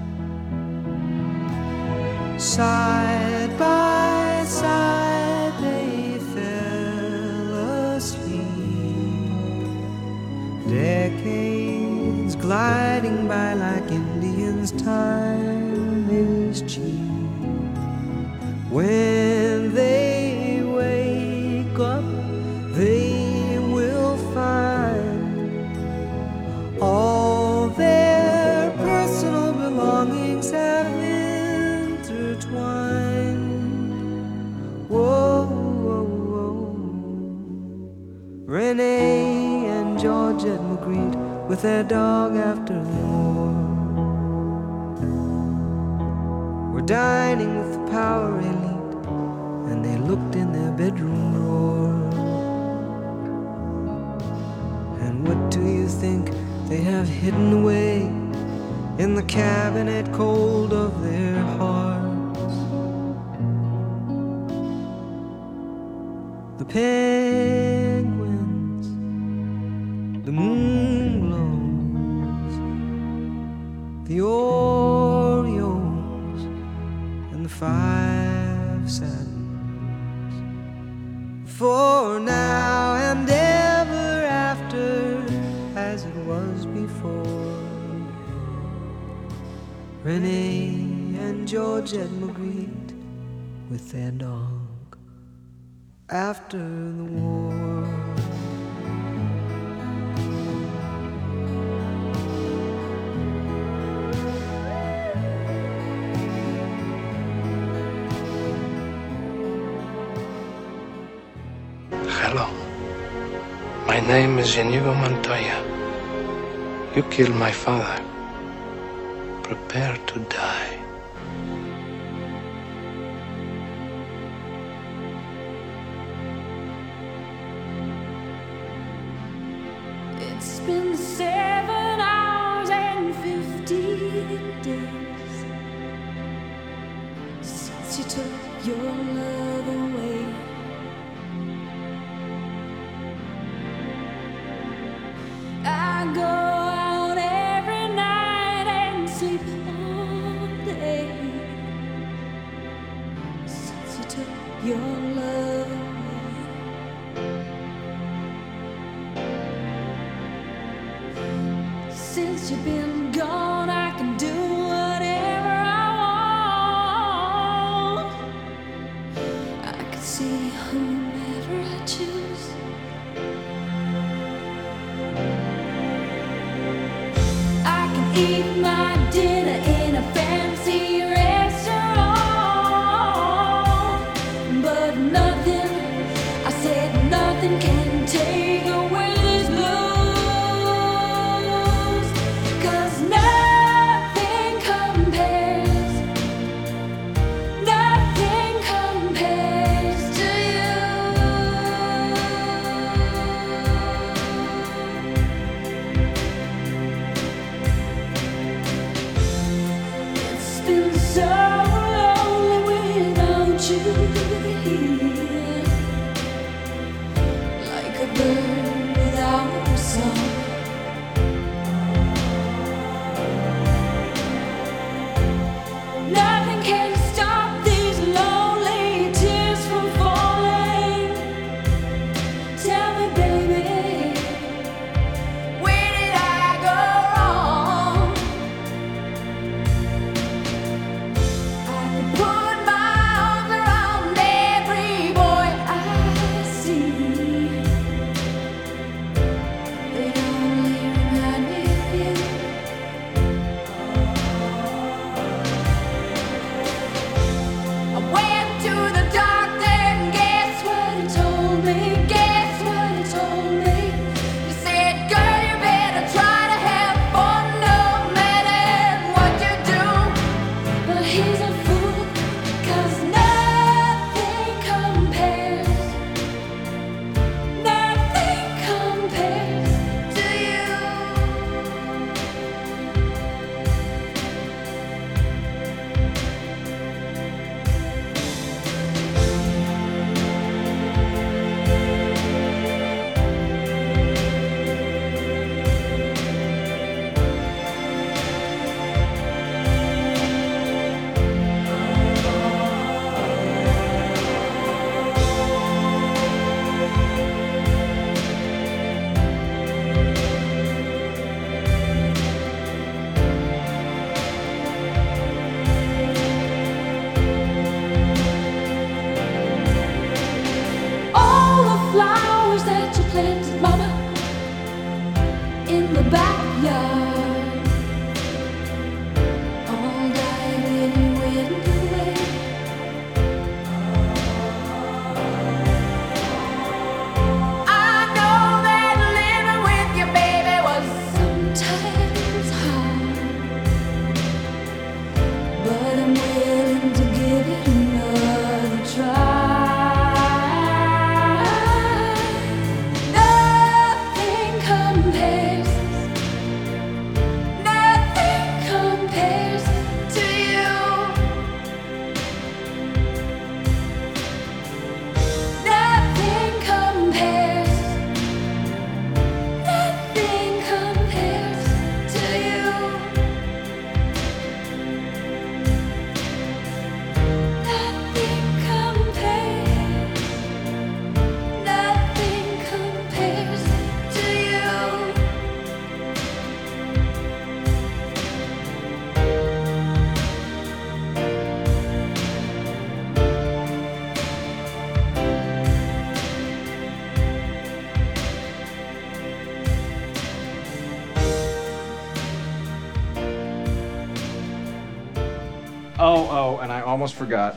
[SPEAKER 19] Side by side they fell asleep, decades gliding by like Indians, time is cheap. When they wake up, they will find all their personal belongings have intertwined. Whoa, whoa, whoa. Renee and Georgette Magritte with their dog after the war. We're dining with the power elite, and they looked in their bedroom drawer. And what do you think they have hidden away in the cabinet cold of their hearts? The penguins, the moon glows, the Oreos, and the five satins. For now and ever after, as it was before, Renee and Georgette Magritte with their dog after the war.
[SPEAKER 4] Hello. My name is Inigo Montoya. You killed my father. Prepare to die.
[SPEAKER 11] It's been 7 hours and 50 days since you took your love away. I go out every night and sleep all day since you took your love away. Since you've been gone, I can do whatever I want. I can see whomever I choose. I can eat my dinner in a fancy restaurant, but nothing, I said nothing can take away this blues, 'cause nothing compares to you.
[SPEAKER 20] Oh, and I almost forgot.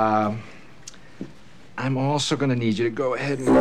[SPEAKER 20] I'm also going to need you to go ahead and...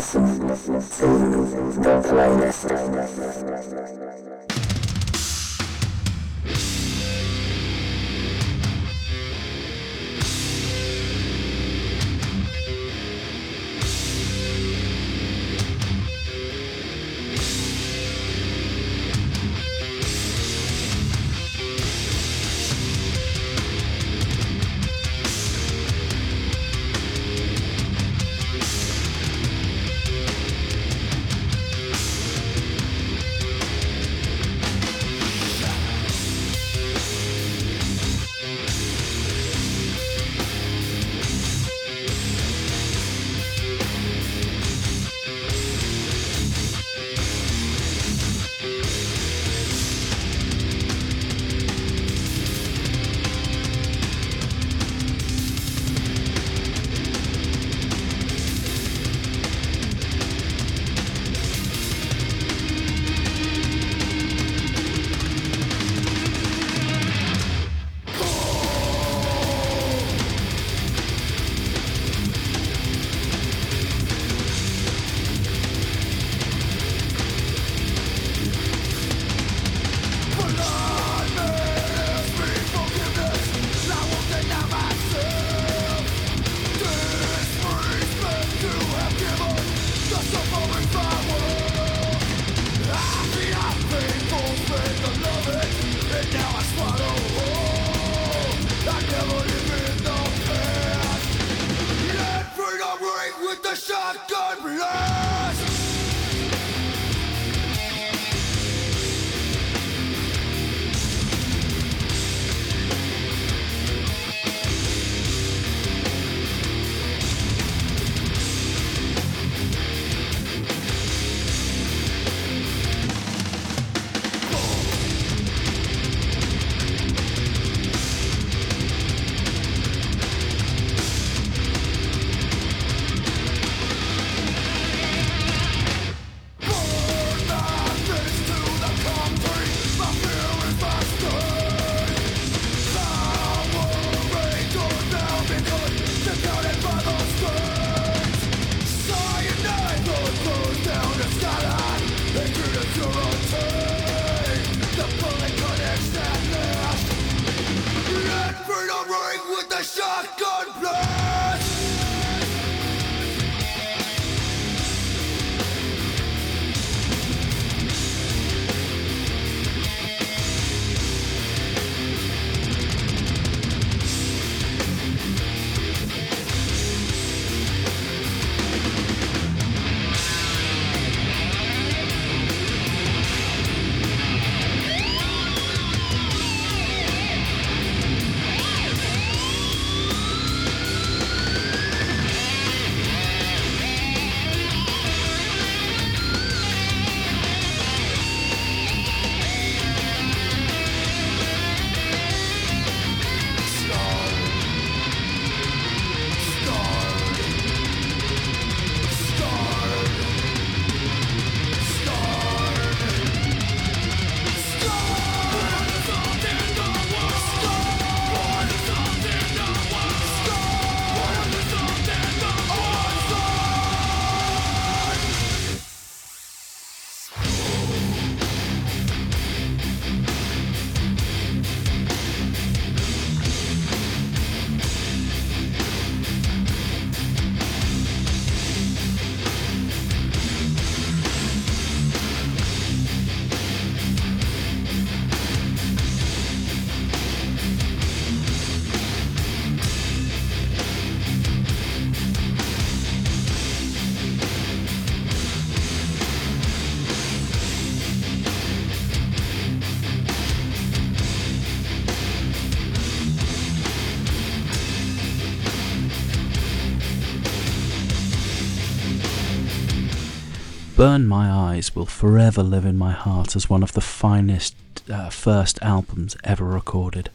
[SPEAKER 3] Burn My Eyes will forever live in my heart as one of the finest first albums ever recorded.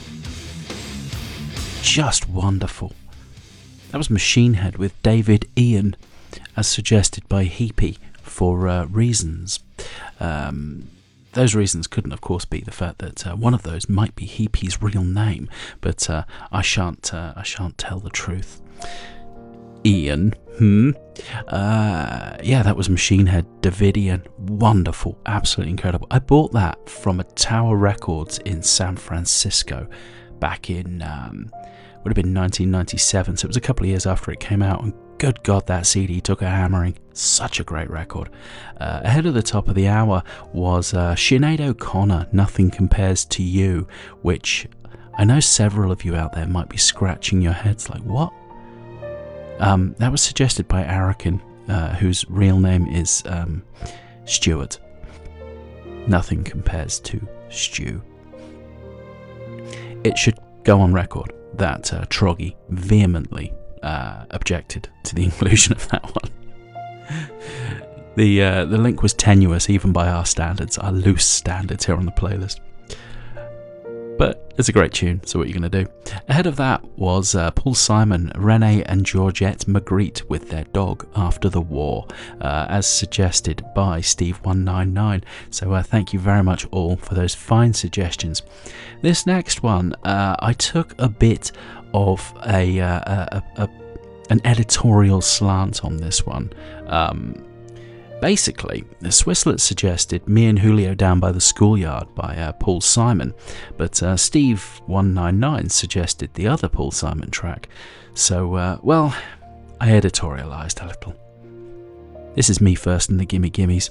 [SPEAKER 3] Just wonderful. That was Machine Head with David Ian, as suggested by Heapy for Reasons. those reasons couldn't, of course, be the fact that one of those might be Heapy's real name, but I shan't tell the truth. Ian, yeah, that was Machine Head Davidian. Wonderful, absolutely incredible. I bought that from a Tower Records in San Francisco back in, would have been 1997, so it was a couple of years after it came out, and good God, that CD took a hammering. Such a great record. Ahead of the top of the hour was Sinead O'Connor, Nothing Compares to You, which I know several of you out there might be scratching your heads like, what? That was suggested by Arakin, whose real name is Stuart. Nothing compares to Stu. It should go on record that Troggy vehemently objected to the inclusion of that one. The link was tenuous even by our standards, our loose standards here on the playlist. But it's a great tune, so what are you going to do? Ahead of that was Paul Simon, Renee and Georgette Magritte with their dog After the War, as suggested by Steve199. So thank you very much all for those fine suggestions. This next one, I took a bit of an editorial slant on this one. Basically, Swisslet suggested Me and Julio Down by the Schoolyard by Paul Simon, but Steve199 suggested the other Paul Simon track. So, well, I editorialised a little. This is Me First and the Gimme Gimmies.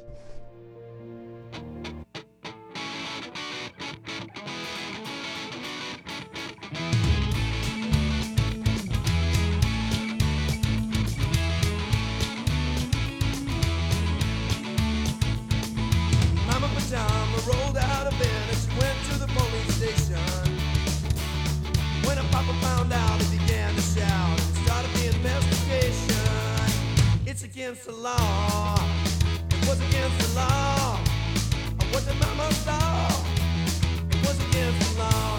[SPEAKER 19] Against the law, it was against the law. I wasn't mama's law, it was against the law.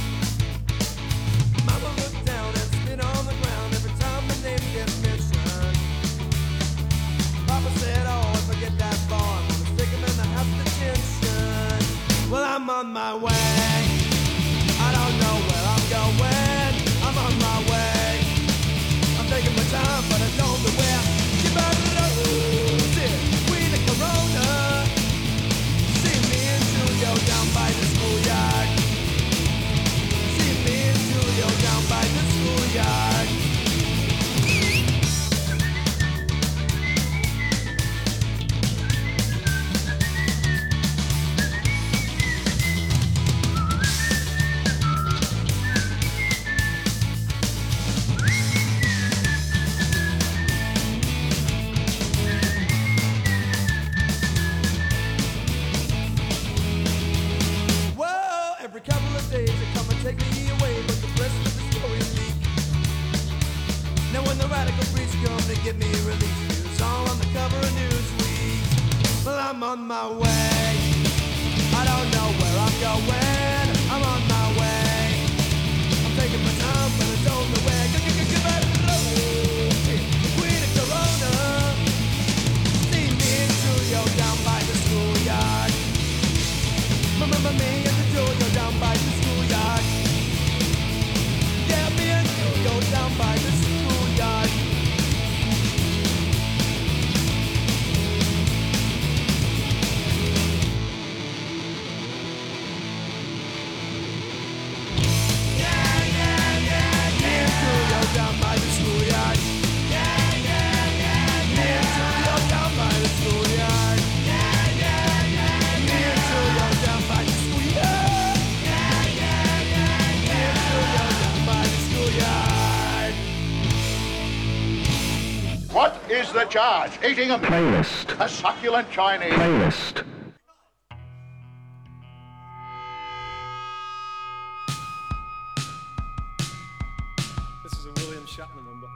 [SPEAKER 19] Mama looked down and spit on the ground every time my name gets mentioned. Papa said, oh, if I get that far, I'm gonna stick him in the house detention. Well, I'm on my way, I don't know where I'm going. I'm on my way, I'm taking my time, but I don't know where. Down by the schoolyard. See me and Julio down by the schoolyard. Take me away, but the rest of the story leak. Now when the radical priests come to get me released, news all on the cover of Newsweek. Well, I'm on my way, I don't know where I'm going. I'm on my way, I'm taking my time, but I don't know where. Goodbye to the road, Queen of Corona. See me and Julio down by the schoolyard. Remember me and the Julio down by the schoolyard. Yeah, me and Julio down by the schoolyard. Me and Julio down by the schoolyard. Me and Julio down by the schoolyard. Me and Julio down by the schoolyard. Me and Julio down by the schoolyard.
[SPEAKER 9] What is the charge? Eating a
[SPEAKER 13] Playlist.
[SPEAKER 9] A succulent Chinese.
[SPEAKER 13] Playlist.
[SPEAKER 21] This is a William Shatner number.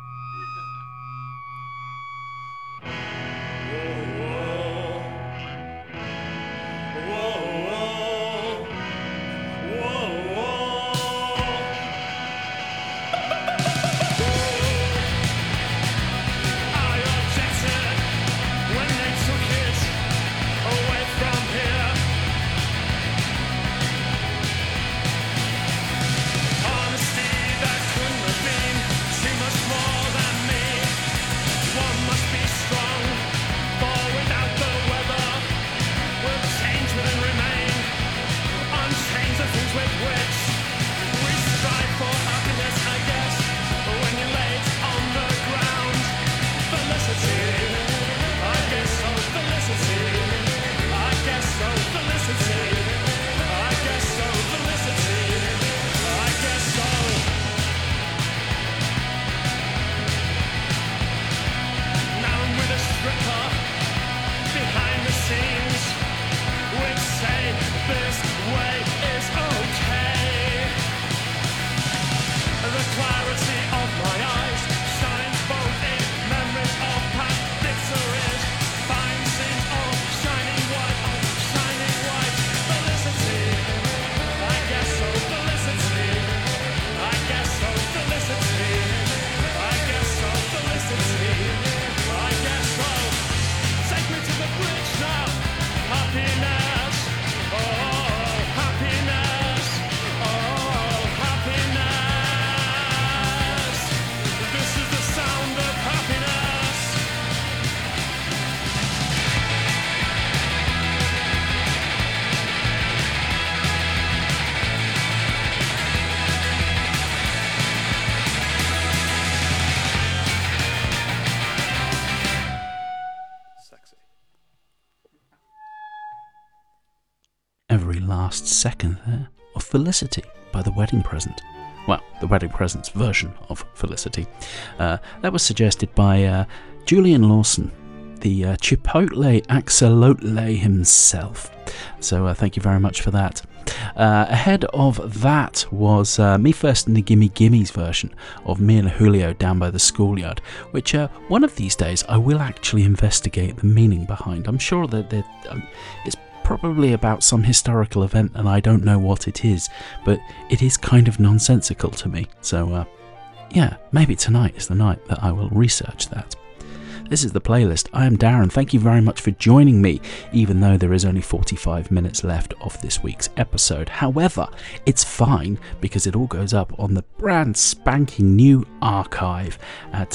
[SPEAKER 3] last second there of Felicity by The Wedding Present. Well, The Wedding Present's version of Felicity. That was suggested by Julian Lawson, the Chipotle Axolotl himself. So thank you very much for that. Ahead of that was Me First and the Gimme Gimmes version of Me and Julio Down by the Schoolyard, which one of these days I will actually investigate the meaning behind. I'm sure that it's probably about some historical event and I don't know what it is, but it is kind of nonsensical to me. So yeah, maybe tonight is the night that I will research that. This is The Playlist. I am Darren. Thank you very much for joining me, even though there is only 45 minutes left of this week's episode. However, it's fine because it all goes up on the brand spanking new archive at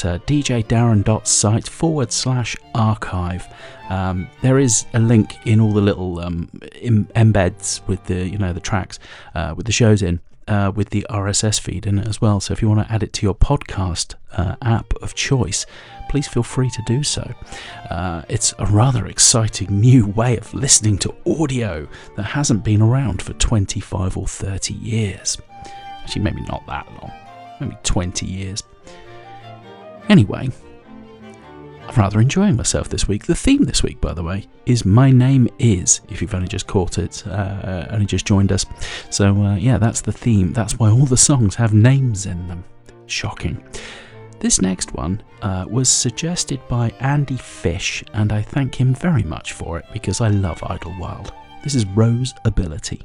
[SPEAKER 3] djdarren.site/archive. There is a link in all the little embeds with the the tracks with the shows in. With the RSS feed in it as well. So if you want to add it to your podcast app of choice, please feel free to do so. It's a rather exciting new way of listening to audio that hasn't been around for 25 or 30 years. Actually, maybe not that long. Maybe 20 years. Anyway, I'm rather enjoying myself this week. The theme this week, by the way, is My Name Is, if you've only just caught it, only just joined us. So, yeah, that's the theme. That's why all the songs have names in them. Shocking. This next one was suggested by Andy Fish, and I thank him very much for it because I love Idlewild. This is Rose Ability.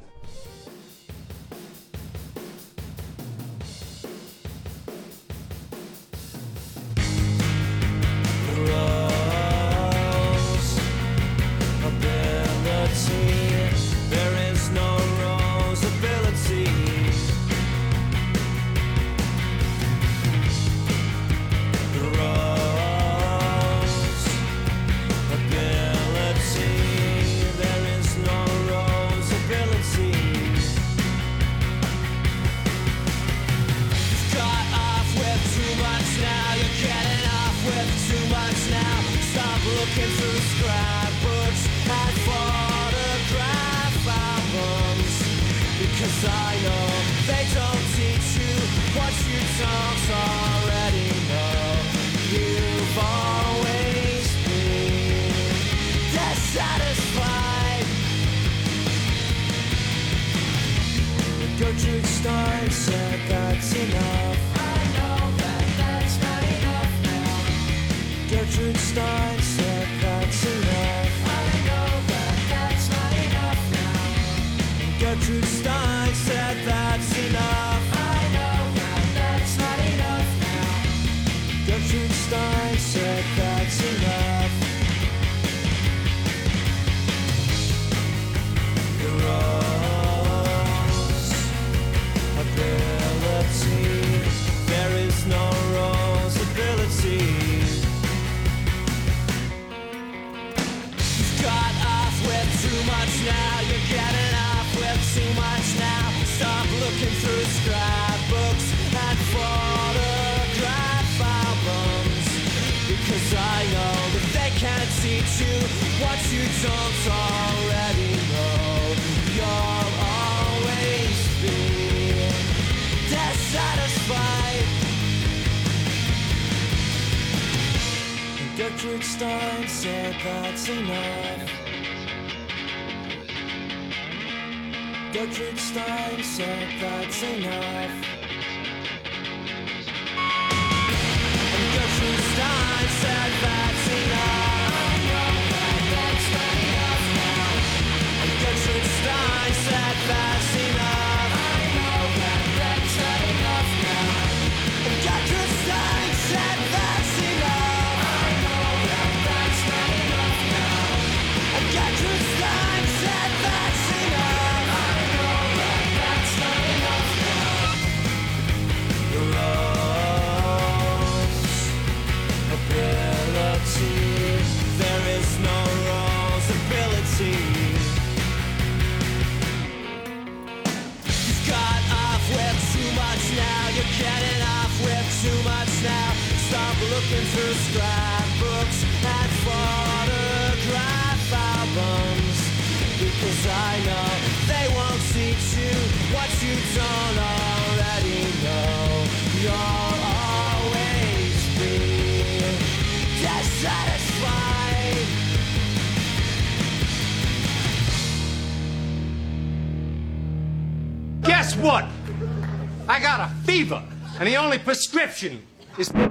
[SPEAKER 11] Gertrude Stein said that's enough. I know that that's not enough now. Gertrude Stein said that's enough. I know that that's not enough now. Gertrude Stein said that's enough. I know that that's not enough now. Gertrude Stein said that's enough. There is no rose ability. You've got off with too much now. You're getting off with too much now. Stop looking through scrapbooks and photograph albums, because I know that they can't teach you what you don't already know. You'll always be dissatisfied. Gertrude Stein said that's enough. Gertrude Stein said that's enough. And Gertrude Stein said that's enough. I know that that's not enough now. And Gertrude Stein said that's enough. I know that that's not enough now. And Gertrude Stein said that's enough. I know that that's not enough now. And Gertrude Stein said that's enough. I know that that's not enough now. The rose ability. There is no rose ability. You've got off with too much now. You're getting off with too much now. Stop looking through scrapbooks and photograph albums, because I know they won't you don't already know, you're always free, dissatisfied.
[SPEAKER 12] Guess what? I got a fever, and the only prescription is
[SPEAKER 11] Bring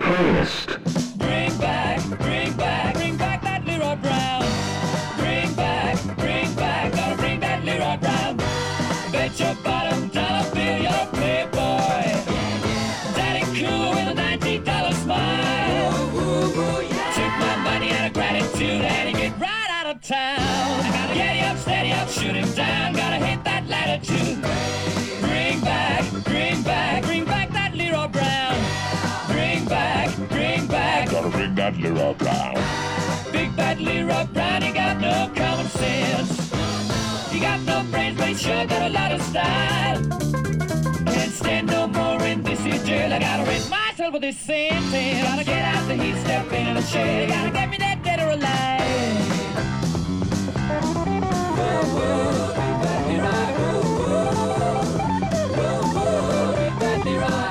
[SPEAKER 11] back that Leroy Brown. Bring back, gotta bring that Leroy Brown. Bet your bottom dollar bill you're a playboy. Daddy cool with a $90 smile. Took my money out of gratitude and he get right out of town. Get up, steady up, shoot him down. Gotta hit that latitude. Bring back that Leroy Brown. Bring back.
[SPEAKER 6] Gotta bring that Leroy Brown.
[SPEAKER 11] Big bad Leroy Brown, he got no common sense. He got no brains, but he sure got a lot of style. Can't stand no more in this here jail. I gotta rid myself of this sentence. Gotta get out the heat, step into the shade. Gotta get me that dead or alive. Whoa, whoa, big bad Leroy. Whoa, whoa, whoa, whoa, big bad Leroy.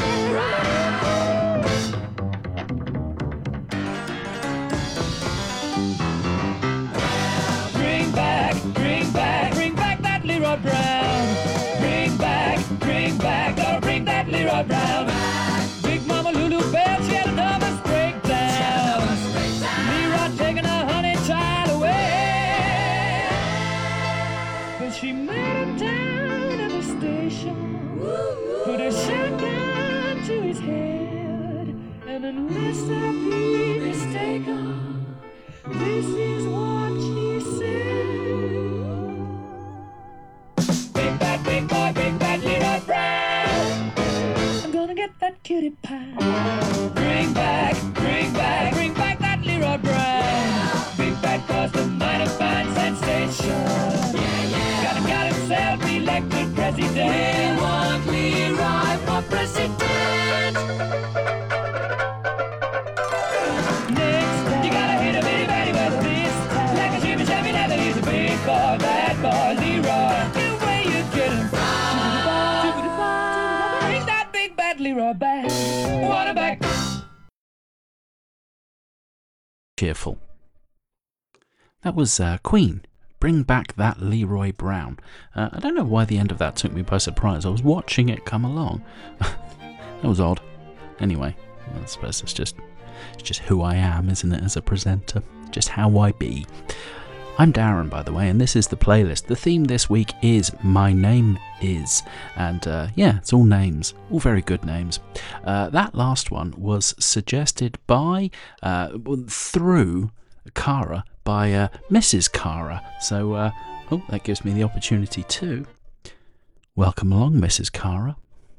[SPEAKER 11] Bring back that Leroy Brown. Bring back, gotta bring that Leroy Brown. Big Mama Lulu Bell, she had a nervous breakdown. Leroy taking her honey child away. But she met him down at the station, put a shotgun to his head, and unless I be mistaken, this is what she said. Big boy, big bad Leroy Brown. I'm gonna get that cutie pie. Bring back that Leroy Brown. Big bad caused a mighty fine sensation. Got himself elected president. We want Leroy for president. Next, you gotta hit a bitty batty with this. Like a shimmy shabby leather, he's a big boy, bad boy, Leroy. The way you get him. Bring that big bad Leroy back. Want him back.
[SPEAKER 3] Cheerful. That was Queen. Bring back that Leroy Brown. I don't know why the end of that took me by surprise. I was watching it come along. That was odd. Anyway, I suppose it's just who I am, isn't it, as a presenter? Just how I be. I'm Darren, by the way, and this is the playlist. The theme this week is My Name Is. And yeah, it's all names, all very good names. That last one was suggested by, through Cara, by Mrs. Cara. So, that gives me the opportunity to welcome along Mrs. Cara.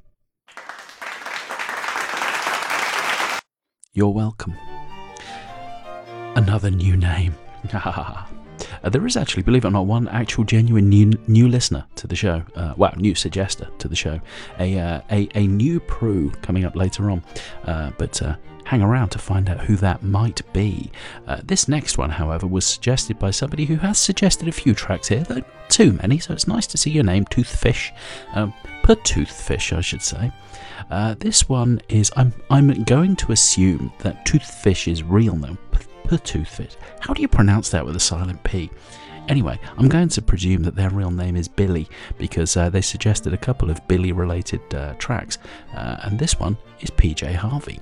[SPEAKER 3] You're welcome. Another new name. There is actually, believe it or not, one actual genuine new listener to the show. New suggester to the show. A new Prue coming up later on. But hang around to find out who that might be. This next one, however, was suggested by somebody who has suggested a few tracks here. Not too many, so it's nice to see your name, Toothfish. Toothfish, I should say. This one is, I'm going to assume that Toothfish is real now. Toothfish. How do you pronounce that with a silent P? Anyway, I'm going to presume that their real name is Billy because they suggested a couple of Billy-related tracks, and this one is PJ Harvey.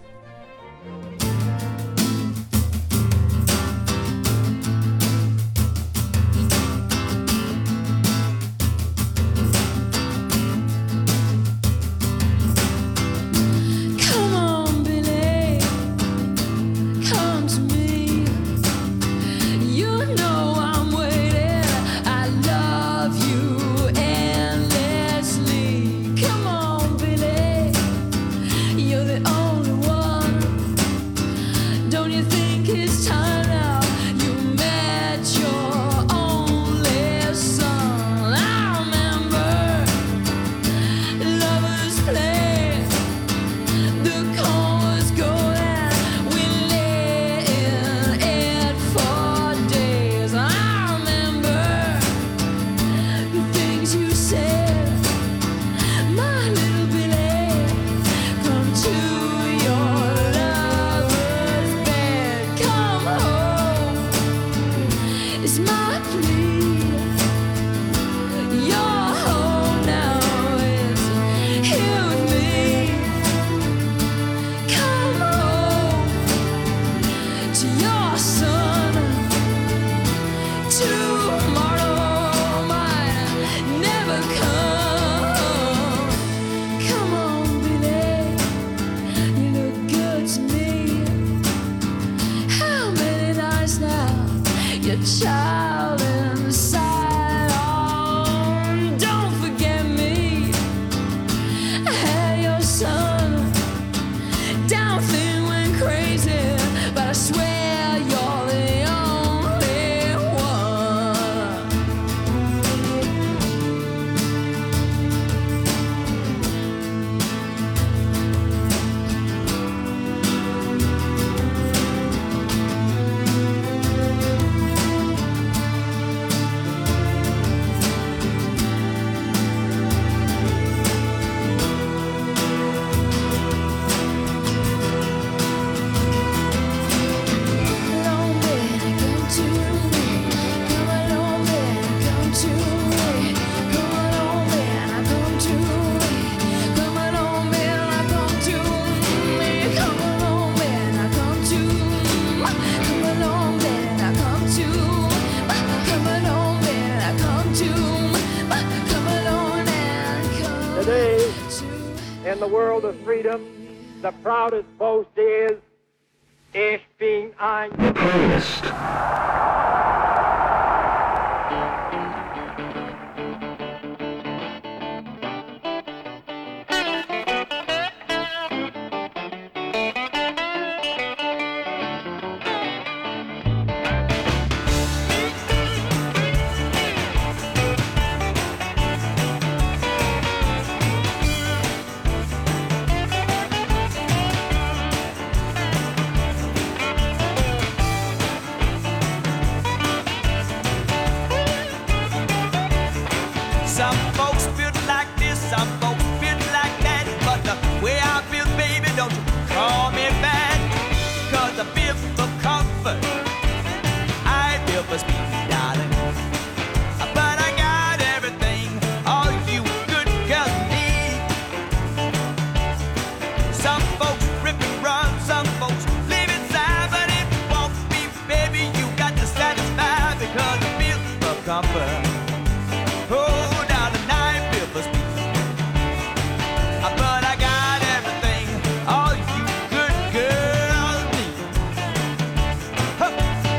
[SPEAKER 11] You're the only one
[SPEAKER 1] Today, in the world of freedom, the proudest boast is, Ich bin ein
[SPEAKER 13] Playlist.
[SPEAKER 11] Some folks feel like this, some folks feel like that. But the way I feel, baby, don't you call me bad. Cause I feel for comfort, I feel for speed, darling. But I got everything all you good girls need. Some folks rip and run, some folks live inside. But if you want me, baby, you got to satisfy. Because I feel for comfort. Oh, darling, I feel for speed. But I got everything all you good girls need. Huh.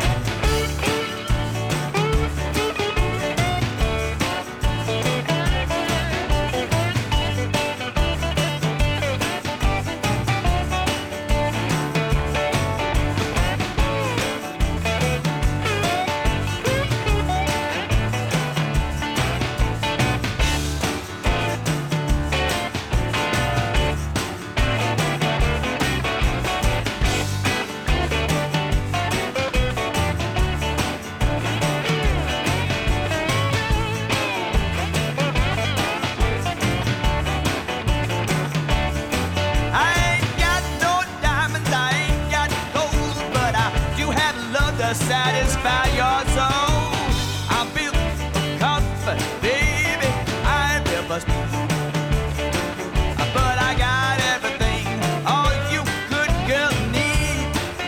[SPEAKER 11] I ain't got no diamonds, I ain't got gold, but I do have love to satisfy your soul. I feel comfort, baby, I feel for speed. But I got everything all you good girls need.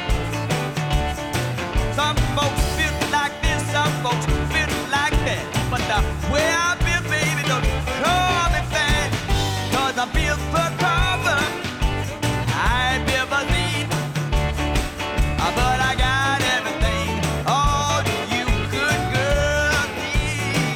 [SPEAKER 11] Some folks feel like this, some folks feel like that. But the way I feel, baby, don't call me fat. Cause I feel for comfort, I feel for speed. But I got everything all you good girls need.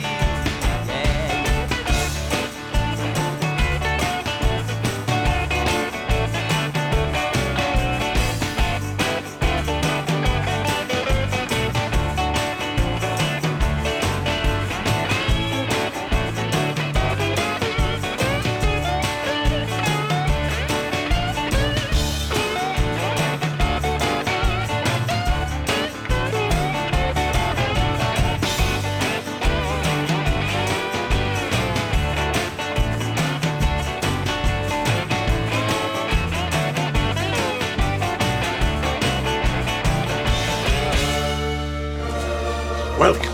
[SPEAKER 22] Welcome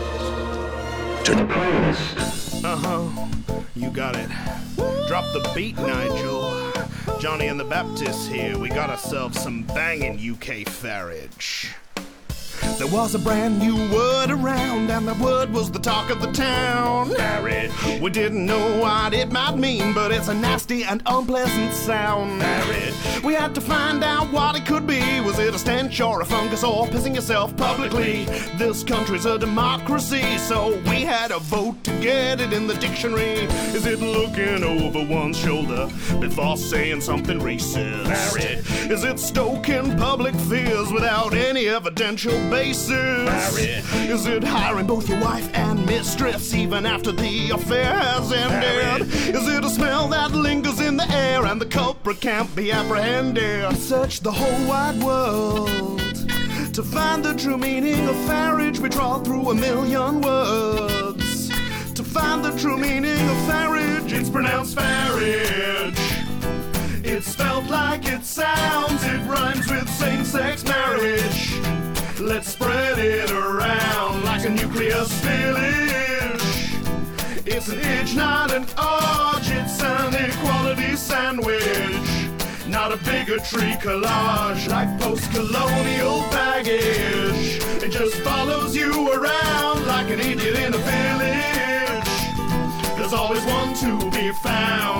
[SPEAKER 22] to the
[SPEAKER 13] Playlist.
[SPEAKER 22] You got it. Drop the beat, Nigel. Johnny and the Baptist here. We got ourselves some banging UK farage. There was a brand new word around, and that word was the talk of the town. Marriage. We didn't know what it might mean, but it's a nasty and unpleasant sound. Marriage. We had to find out what it could be. Was it a stench or a fungus or pissing yourself publicly? This country's a democracy, so we had a vote to get it in the dictionary. Is it looking over one's shoulder before saying something racist? Marriage. Is it stoking public fears without any evidential basis? Marriage. Is it hiring both your wife and mistress even after the affair has ended? Marriage. Is it a smell that lingers in the air and the culprit can't be apprehended? Search the whole wide world to find the true meaning of farage. We trawl through a million words to find the true meaning of farage. It's pronounced farage. It's spelled like it sounds. It rhymes with same-sex marriage. Let's spread it around like a nuclear spillage. It's an itch, not an urge. It's an equality sandwich, not a bigotry collage like post-colonial baggage. It just follows you around like an idiot in a village. There's always one to be found.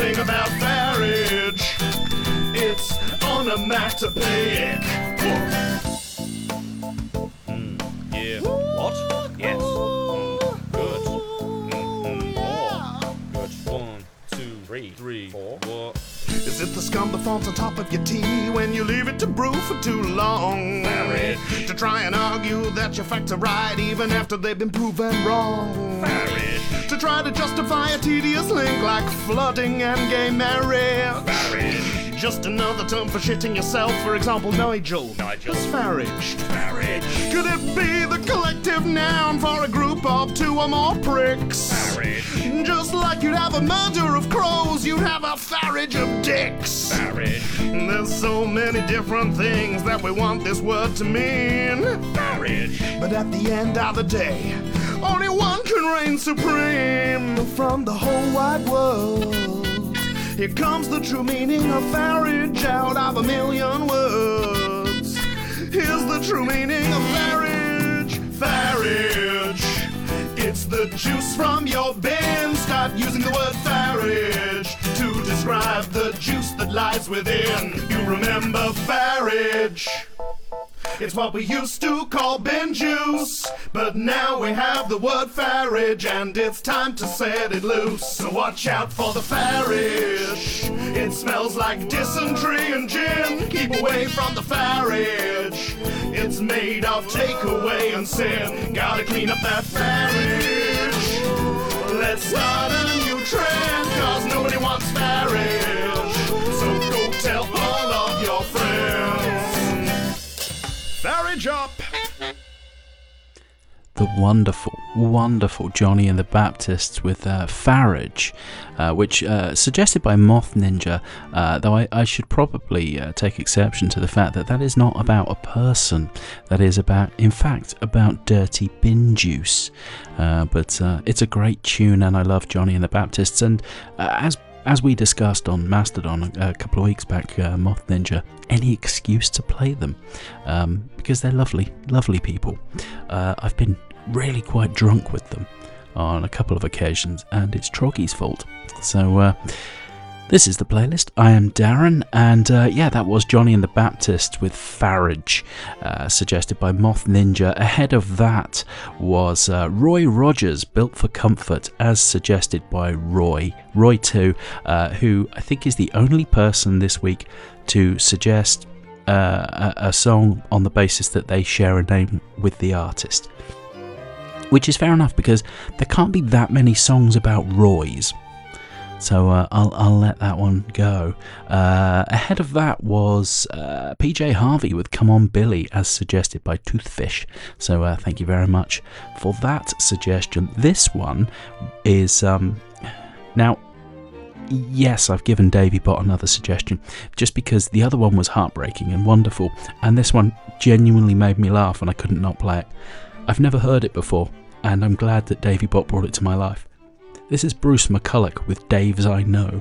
[SPEAKER 22] thing about Farage. It's onomatopoeic.
[SPEAKER 2] Yeah. What? Yes. Good. More. Good. 1, 2, 3, 4. What?
[SPEAKER 22] Is it the scum that falls on top of your tea when you leave it to brew for too long?
[SPEAKER 2] Farage.
[SPEAKER 22] To try and argue that your facts are right even after they've been proven wrong.
[SPEAKER 2] Farage.
[SPEAKER 22] To try to justify a tedious link like flooding and gay marriage.
[SPEAKER 2] Farage.
[SPEAKER 22] Just another term for shitting yourself, for example, Nigel. Disparaged.
[SPEAKER 2] Farage.
[SPEAKER 22] Could it be the collective noun for a group of 2 or more pricks?
[SPEAKER 2] Farage.
[SPEAKER 22] Just like you'd have a murder of crows, you'd have a farage of dicks.
[SPEAKER 2] Farage.
[SPEAKER 22] There's so many different things that we want this word to mean.
[SPEAKER 2] Farage.
[SPEAKER 22] But at the end of the day, only one can reign supreme from the whole wide world. Here comes the true meaning of farage out of a million words. Here's the true meaning of farage. Farage. It's the juice from your bin. Start using the word farage to describe the juice that lies within. You remember farage? It's what we used to call bin juice, but now we have the word farage, and it's time to set it loose. So watch out for the farage. It smells like dysentery and gin. Keep away from the farage. It's made of takeaway and sin. Gotta clean up that farage. Let's start a new trend, cause nobody wants farage. So go tell all of your friends. Farage up!
[SPEAKER 3] The wonderful, wonderful Johnny and the Baptists with Farage, which suggested by Moth Ninja, though I should probably take exception to the fact that that is not about a person. That is about, in fact, about dirty bin juice. But it's a great tune, and I love Johnny and the Baptists. And as we discussed on Mastodon a couple of weeks back, Moth Ninja, any excuse to play them, because they're lovely, lovely people. I've been really quite drunk with them on a couple of occasions, and it's Troggy's fault. So this is the playlist. I am Darren, and yeah, that was Johnny and the Baptist with Farage, suggested by Moth Ninja. Ahead of that was Roy Rogers, Built for Comfort, as suggested by Roy 2, who I think is the only person this week to suggest a song on the basis that they share a name with the artist. Which is fair enough, because there can't be that many songs about Roys. So I'll let that one go. Ahead of that was PJ Harvey with Come On Billy, as suggested by Toothfish. So thank you very much for that suggestion. This one is... now, yes, I've given Davey Bot another suggestion, just because the other one was heartbreaking and wonderful, and this one genuinely made me laugh and I couldn't not play it. I've never heard it before, and I'm glad that Davey Bot brought it to my life. This is Bruce McCulloch with Daves I Know.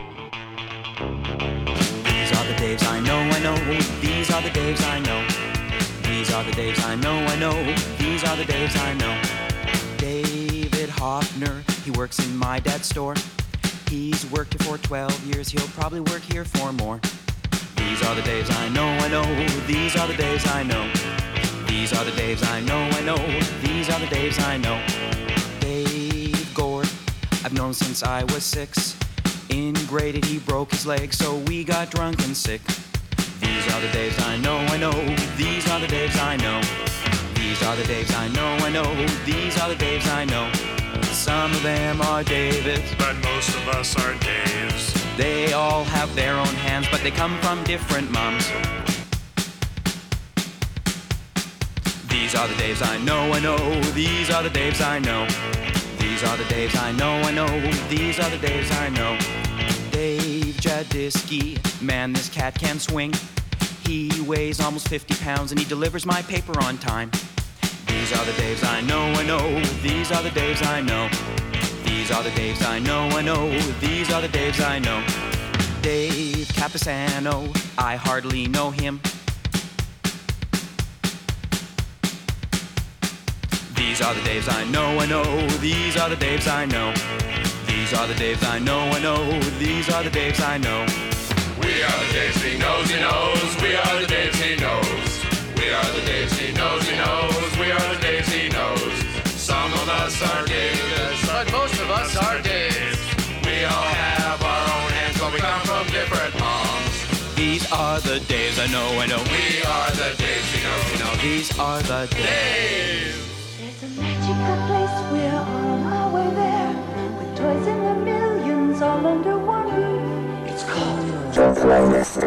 [SPEAKER 5] These are the Daves I know, these are the Daves I know. These are the Daves I know, these are the Daves I know. David Hoffner, he works in my dad's store. He's worked here for 12 years, he'll probably work here for more. These are the Daves I know, these are the Daves I know. These are the Daves I know, these are the Daves I know. Dave Gord, I've known since I was 6. In grade 8 he broke his leg, so we got drunk and sick. These are the Daves I know, these are the Daves I know. These are the Daves I know, these are the Daves I know. Some of them are Davids,
[SPEAKER 22] but most of us are Daves.
[SPEAKER 5] They all have their own hands, but they come from different moms. These are the Daves I know, these are the Daves I know. These are the Daves I know, these are the Daves I know. Dave Jadisky, man, this cat can swing. He weighs almost 50 pounds and he delivers my paper on time. These are the Daves I know, these are the Daves I know. These are the Daves I know, these are the Daves I know. Dave Capisano, I hardly know him. These are the Daves I know, these are the Daves I know. These are the Daves I know, these are the Daves I know.
[SPEAKER 2] We are the Daves he knows, he knows. We are the Daves he knows. We are the Daves he knows, he knows. We are the Daves he knows. Some of us are Daves, but most of us are Daves. We all have our own hands, but we come from different palms.
[SPEAKER 5] These are the Daves I know,
[SPEAKER 2] We are the Daves he knows, he knows.
[SPEAKER 5] These are the Daves.
[SPEAKER 7] There's a magical place, we're on our way there, with toys in the millions all under one roof. It's called the Playlist.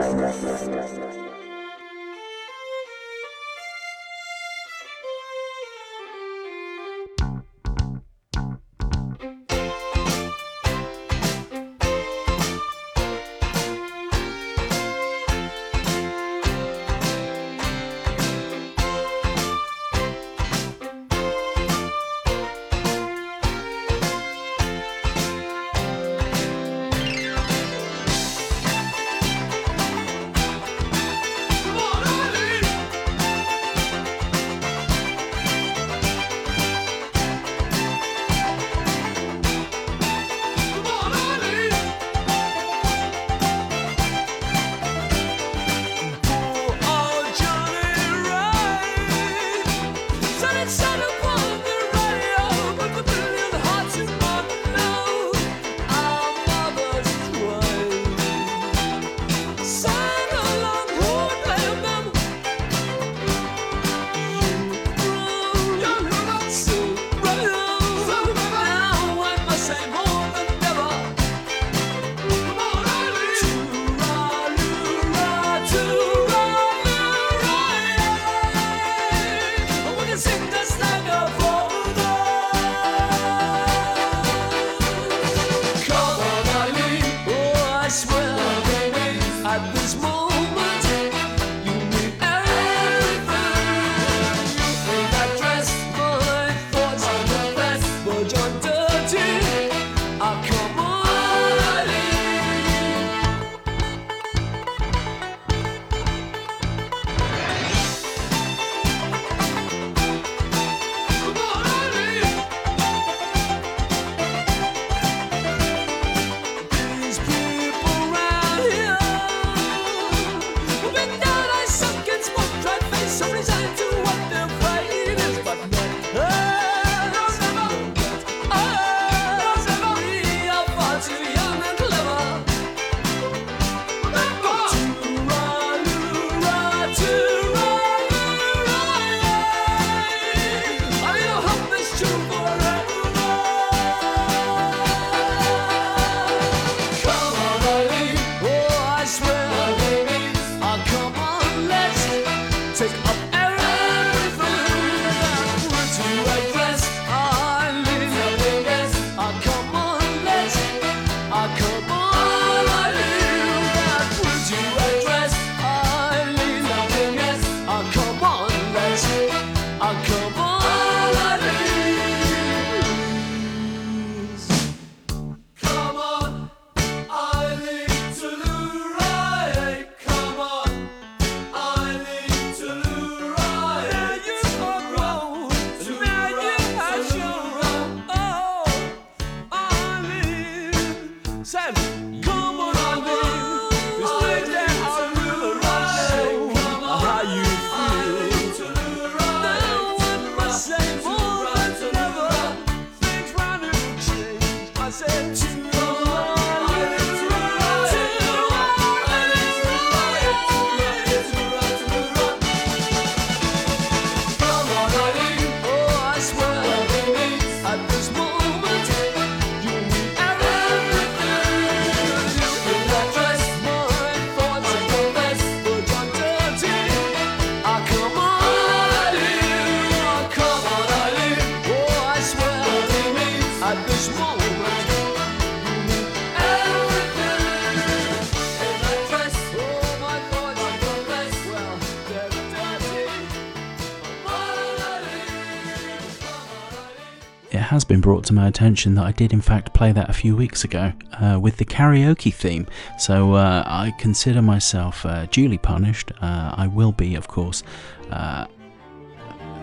[SPEAKER 3] It has been brought to my attention that I did in fact play that a few weeks ago with the karaoke theme, so I consider myself duly punished. I will be, of course,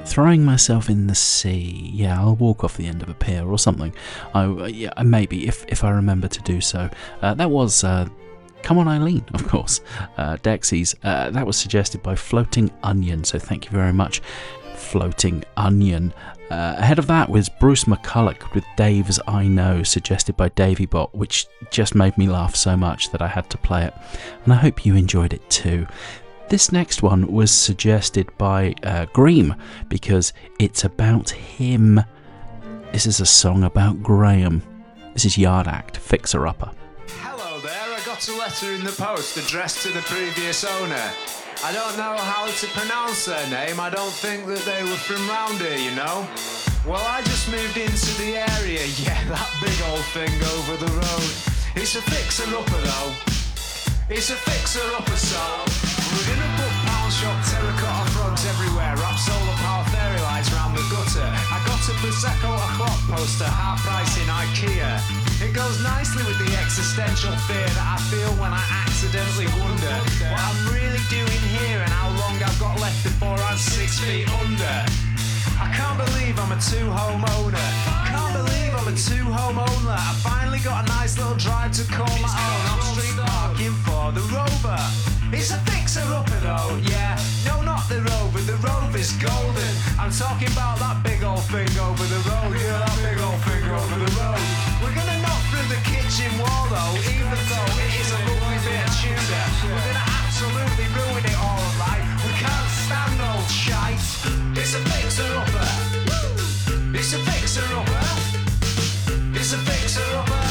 [SPEAKER 3] Throwing myself in the sea. Yeah, I'll walk off the end of a pier or something. Yeah, maybe, if I remember to do so. That was Come On Eileen, of course. Dexys. That was suggested by Floating Onion, so thank you very much, Floating Onion. Ahead of that was Bruce McCulloch with Dave's I Know, suggested by Davybot, which just made me laugh so much that I had to play it. And I hope you enjoyed it too. This next one was suggested by Greem, because it's about him. This is a song about Graham. This is Yard Act, Fixer Upper.
[SPEAKER 8] Hello there, I got a letter in the post addressed to the previous owner. I don't know how to pronounce their name, I don't think that they were from round here, you know. Well, I just moved into the area, yeah, that big old thing over the road. It's a fixer-upper though, it's a fixer-upper so. We're in a book pound shop, terracotta frogs everywhere, wrap solar power fairy lights round the gutter. I got a Prosecco o'clock poster, half price in IKEA. It goes nicely with the existential fear that I feel when I accidentally wonder what I'm really doing here and how long I've got left before I'm 6 feet under. I can't believe I'm a two-home owner. Can't believe I'm a two-home owner. I finally got a nice little drive to call my own. I'm street parking for the Rover. It's a fixer-upper though, yeah. No, not the Rover, the Rover's golden. I'm talking about that big old thing over the road. Yeah, that big old thing over the road. We're gonna knock through the kitchen wall though, even though it is a lovely bit of Tudor. We're gonna absolutely ruin it all, right? We can't stand old shite. It's a fixer-upper. It's a fixer-upper. It's a fixer-upper.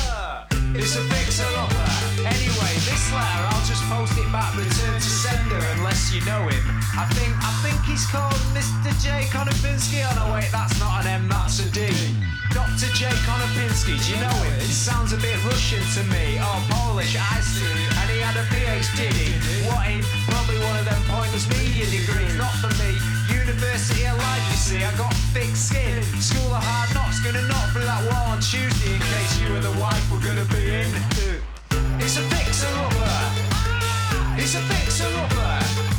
[SPEAKER 8] It's a fixer-upper. Anyway, this letter, I'll just post it back, return to sender, unless you know him. I think he's called Mr. J. Konopinski. Oh no, wait, that's not an M, that's a D. Dr. J. Konopinski, do you know him? It sounds a bit Russian to me. Oh, Polish, I see. And he had a PhD. What in? Probably one of them pointless media degrees. Not for me. University of Life, you see. I got thick skin. School of Hard Knocks, gonna knock through that wall on Tuesday in case you and the wife were gonna be in. It's a fixer-upper. It's a fixer-upper.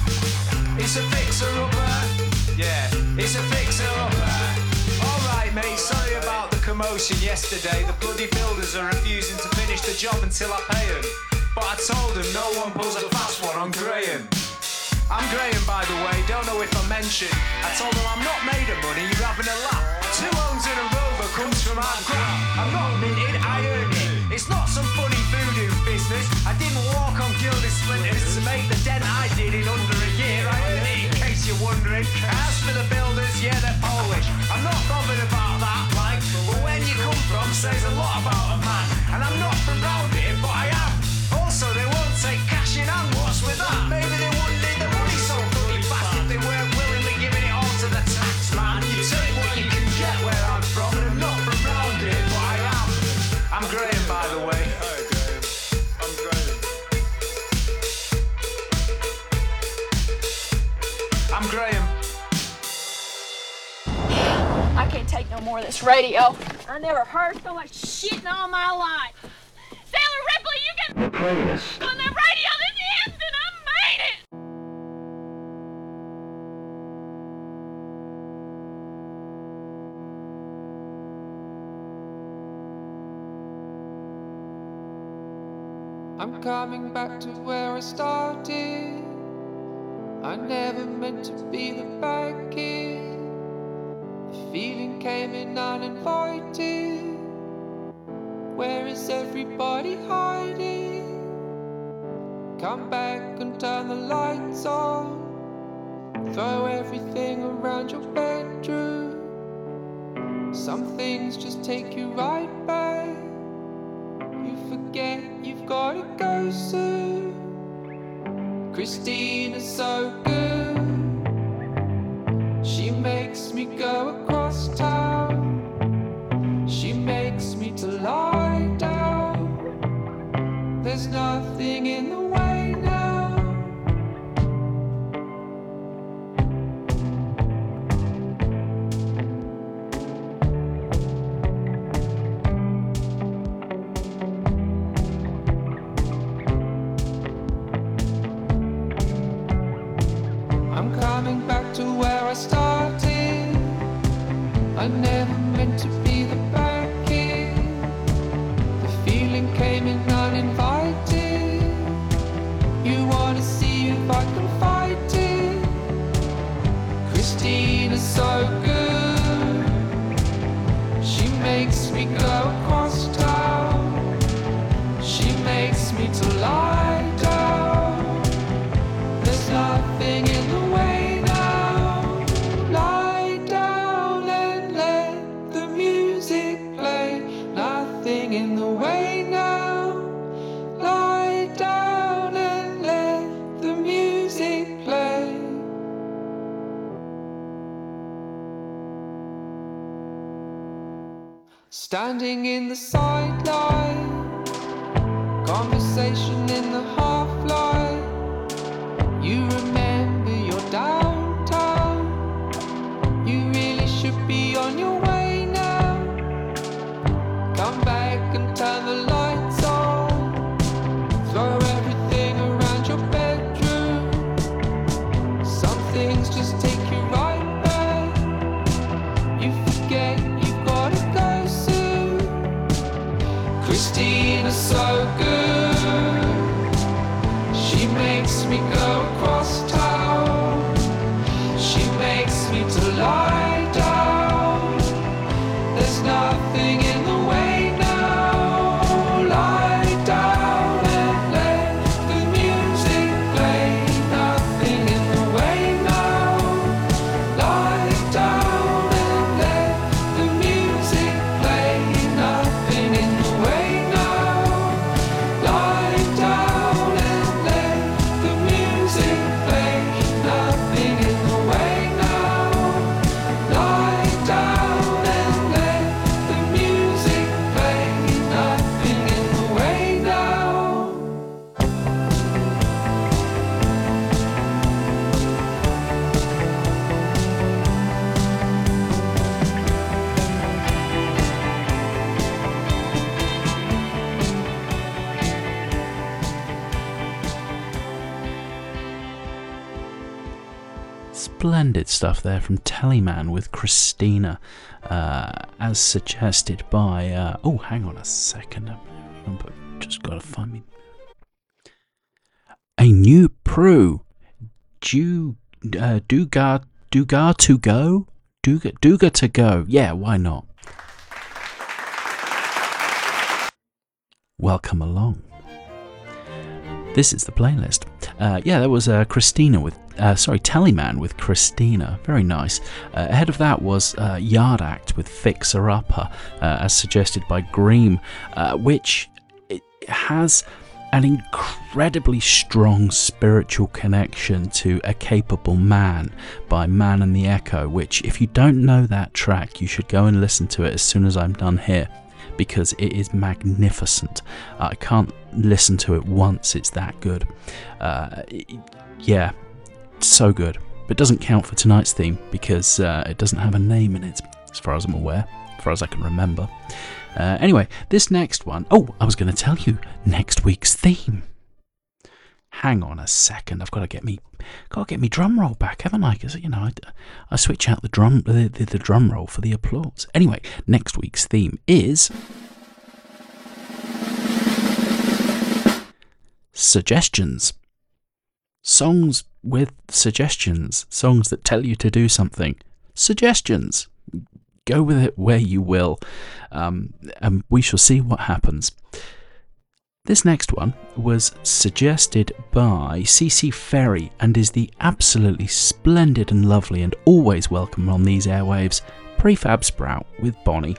[SPEAKER 8] It's a fixer-upper. Yeah, it's a fixer-upper. Alright mate, sorry about the commotion yesterday. The bloody builders are refusing to finish the job until I pay them. But I told them no one pulls a fast one on Graham. I'm Graham, by the way, don't know if I mentioned. I told them I'm not made of money, you're having a laugh. 2 homes in a Rover comes from hard crap. I'm not minted, I earned it. It's not some funny voodoo business. I didn't walk on gilded splinters to make the dent I did in under a year. I earned it, in case you're wondering. As for the builders, yeah, they're Polish. I'm not bothered about that, like, but where you come from says a lot about a man. And I'm not from round here, but I am. Also, they won't take cash in hand, what's with that? Maybe they wouldn't need the money so bloody fast if they weren't willingly giving it all to the tax man. You take what you can get where I'm from, and I'm not from round here, but I am. I'm Graham, by the way. Hi, Graham. I'm Graham. I'm Graham.
[SPEAKER 10] I can't take no more of this radio. I never heard so much shit in all my life. Sailor Ripley, you get
[SPEAKER 13] The playlist.
[SPEAKER 10] on the radio this instant. I made it.
[SPEAKER 23] I'm coming back to where I started. I never meant to be the bad kid. The feeling came in uninvited. Where is everybody hiding? Come back and turn the lights on. Throw everything around your bedroom. Some things just take you right back. You forget you've gotta go soon. Christina's so good. She makes me go across town. She makes me to lie down. There's nothing in the way now. I'm coming back to where I started. never meant to be the bad kid. The feeling came in uninvited. You wanna see if I can fight it. Christina's so good. She makes me go across town. She makes me to lie down. There's nothing in the way now. Lie down and let the music play. Nothing in the way now. Lie down and let the music play. Standing in the sideline, conversation in the half light. You remember your downtown. You really should be on your way now. Come back and turn the lights on. Throw everything around your bedroom. Some things just take you right back. You forget you've gotta go soon. Christina's so good. She makes me go across town. She makes me to lie down. There's nothing in the way now. Lie down and let the music play. Nothing in the way now. Lie down and let the music play. Nothing in the way now. Lie down and let the music play. Nothing in the way now. Lie down and let the music play. Nothing in the way now.
[SPEAKER 3] Splendid stuff there from Teleman with Christina, as suggested by. Oh, hang on a second. I've just got to find me. A new Prue. Duga to go? Duga to go. Yeah, why not? Welcome along. This is the playlist. Yeah, that was Christina with, Teleman with Christina. Very nice. Ahead of that was Yard Act with Fixer Upper, as suggested by Greem, which it has an incredibly strong spiritual connection to A Capable Man by Man and the Echo, which if you don't know that track, you should go and listen to it as soon as I'm done here, because it is magnificent. I can't listen to it once, it's that good. Yeah, so good. But it doesn't count for tonight's theme because it doesn't have a name in it, as far as I'm aware, as far as I can remember. Anyway, this next one... Oh, I was going to tell you next week's theme. Hang on a second, I've got to get me drum roll back, haven't I? Because, you know, I switch out the drum roll for the applause. Anyway, next week's theme is suggestions. Songs with suggestions. Songs that tell you to do something. Suggestions. Go with it where you will, and we shall see what happens. This next one was suggested by CC Ferry and is the absolutely splendid and lovely and always welcome on these airwaves, Prefab Sprout with Bonnie.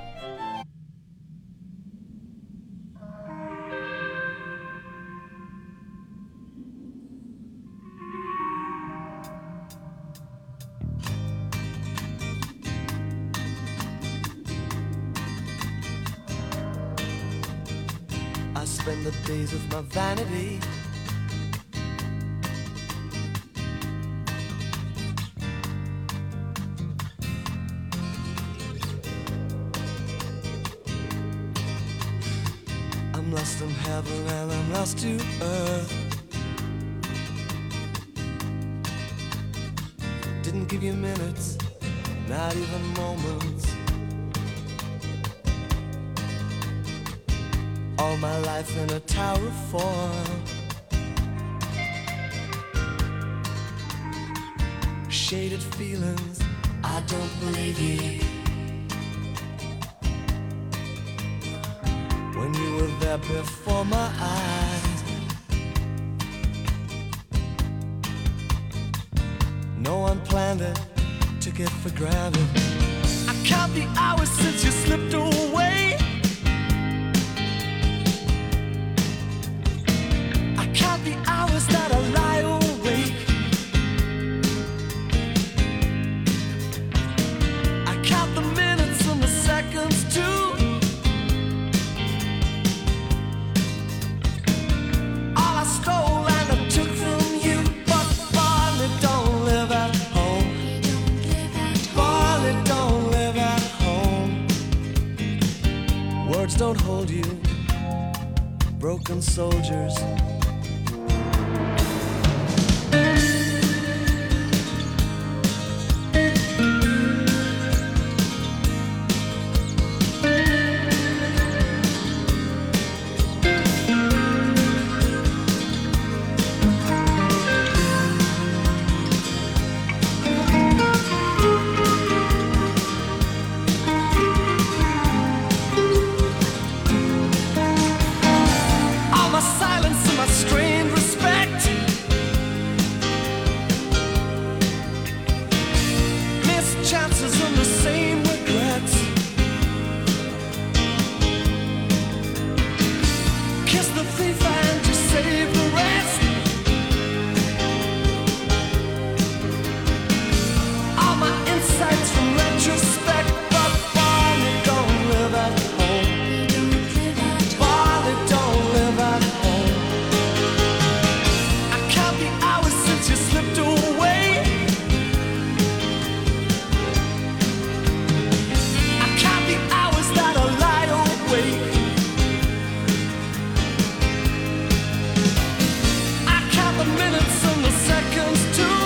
[SPEAKER 19] I spend the days of my vanity I'm lost in heaven and I'm lost to earth. Didn't give you minutes, not even moments. all my life in a tower of foil. Shaded feelings, I don't believe you. When you were there before my eyes, no one planned it, took it for granted. I count the hours since you slipped away. I count the hours that I lie awake. I count the minutes and the seconds too. All I stole and I took from you, but Barney don't live at home. Barney don't live at home. Words don't hold you, broken soldiers. All my silence and my strained respect, missed chances and the same regrets. Kiss the thief and just save the rest. All my insights from retrospect, but Barney don't live at home. Barney don't live at home. I count the hours since you slipped away. I count the hours that I lie awake. I count the minutes and the seconds too.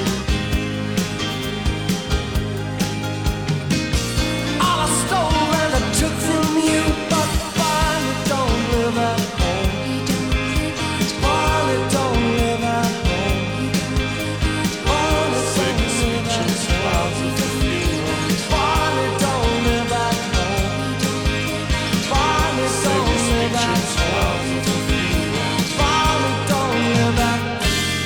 [SPEAKER 19] All I stole and I took from you, but Barney don't live at home. Barney don't live at home. Barney don't live at home. Barney don't live at home. Barney don't live at home. Barney don't live at home.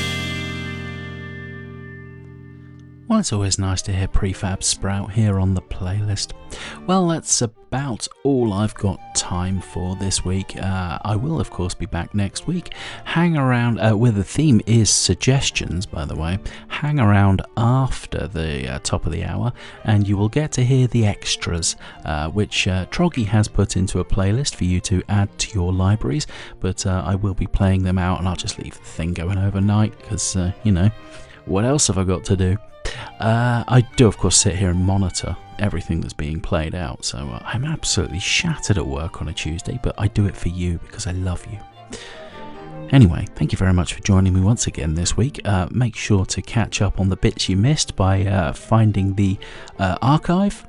[SPEAKER 3] Well, it's always nice to hear Prefab sprout here on the playlist. Well, that's about all I've got time for this week. I will, of course, be back next week. Hang around, where the theme is suggestions, by the way. Hang around after the top of the hour, and you will get to hear the extras, which Troggy has put into a playlist for you to add to your libraries. But I will be playing them out, and I'll just leave the thing going overnight, because, what else have I got to do? I do, of course, sit here and monitor everything that's being played out, so I'm absolutely shattered at work on a Tuesday, but I do it for you because I love you. Anyway, thank you very much for joining me once again this week. Make sure to catch up on the bits you missed by finding the archive,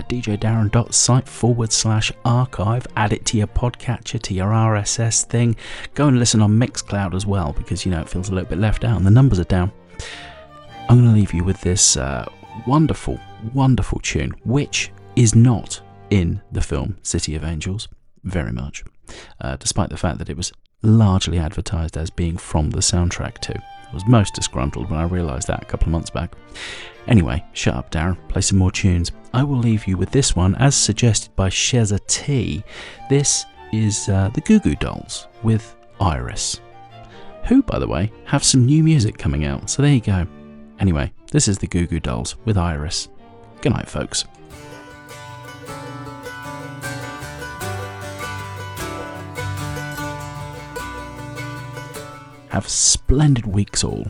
[SPEAKER 3] djdarren.site/archive, add it to your podcatcher, to your RSS thing. Go and listen on Mixcloud as well, because, it feels a little bit left out and the numbers are down. I'm going to leave you with this wonderful, wonderful tune, which is not in the film City of Angels, very much, despite the fact that it was largely advertised as being from the soundtrack too. I was most disgruntled when I realised that a couple of months back. Anyway, shut up, Darren, play some more tunes. I will leave you with this one, as suggested by Sheza T. This is the Goo Goo Dolls with Iris, who, by the way, have some new music coming out, so there you go. Anyway, this is the Goo Goo Dolls with Iris. Good night, folks. Have splendid weeks all.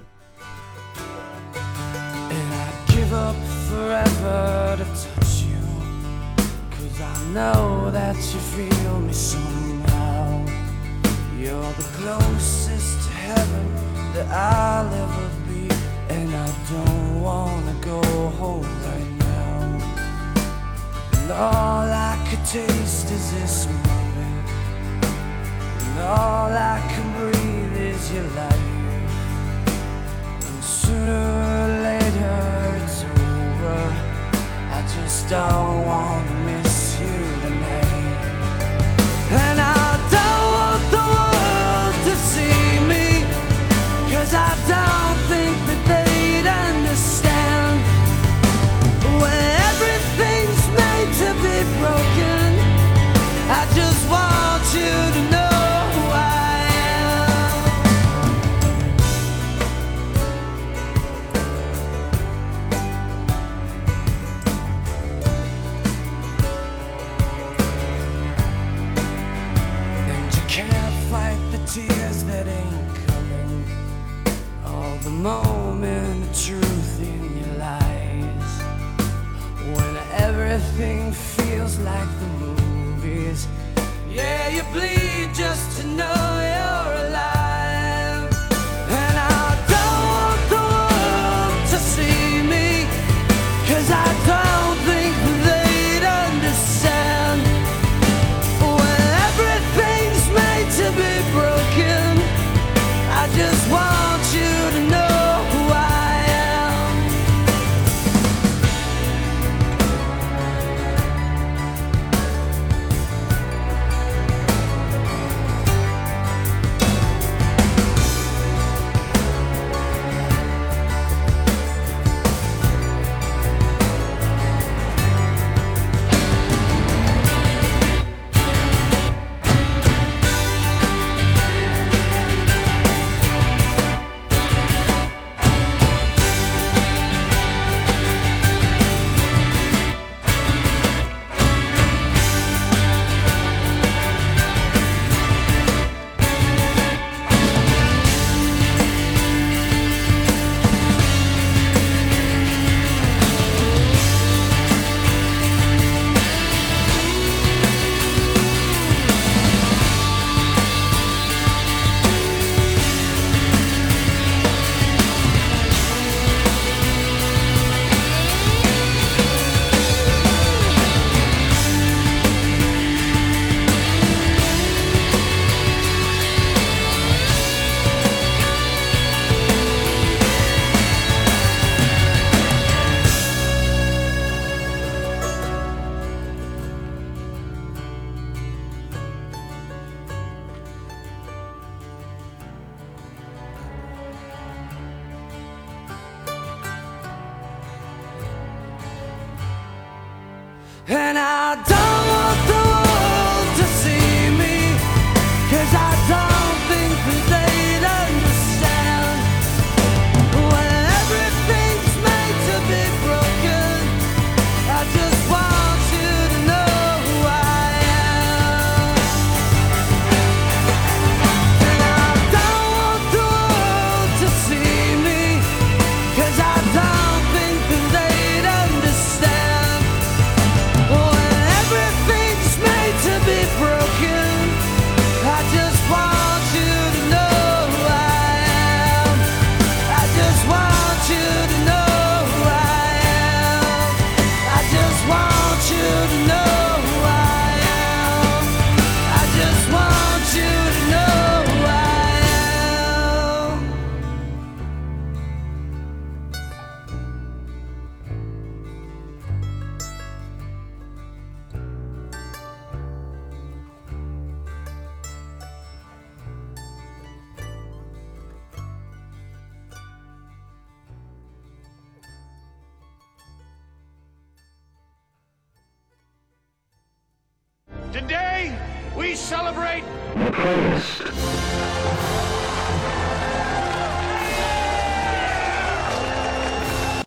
[SPEAKER 19] And I'd give up forever to touch you, 'cause I know that you feel me somehow. You're the closest to heaven that I'll ever be, and I don't wanna go home right now. And all I could taste is this moment,
[SPEAKER 11] and all I can breathe is your light. And sooner or later it's over. I just don't want to miss you tonight. And I don't want the world to see me, 'cause I don't think that they'd understand. When everything's made to be broken, I just want you to know who I am. And you can't fight the tears that ain't coming, all the moment of truth in your lies. When everything feels like the movies, yeah, you bleed just to know you're alive. And I don't want the world to see me, 'cause I don't think they'd understand. When everything's made to be broken, I just want you to know who I am. And I don't want the world to see me, 'cause I don't think that they'd understand. When everything's made to be broken, I just want you to know who I am. And I don't want the world to see me, 'cause I don't think that they'd understand. When everything's made to be broken, I just want you to know who I am. I just want you to know who I am. I just want you to know who I am. I just want you to know who I am.
[SPEAKER 9] Today, we celebrate
[SPEAKER 13] The playlist.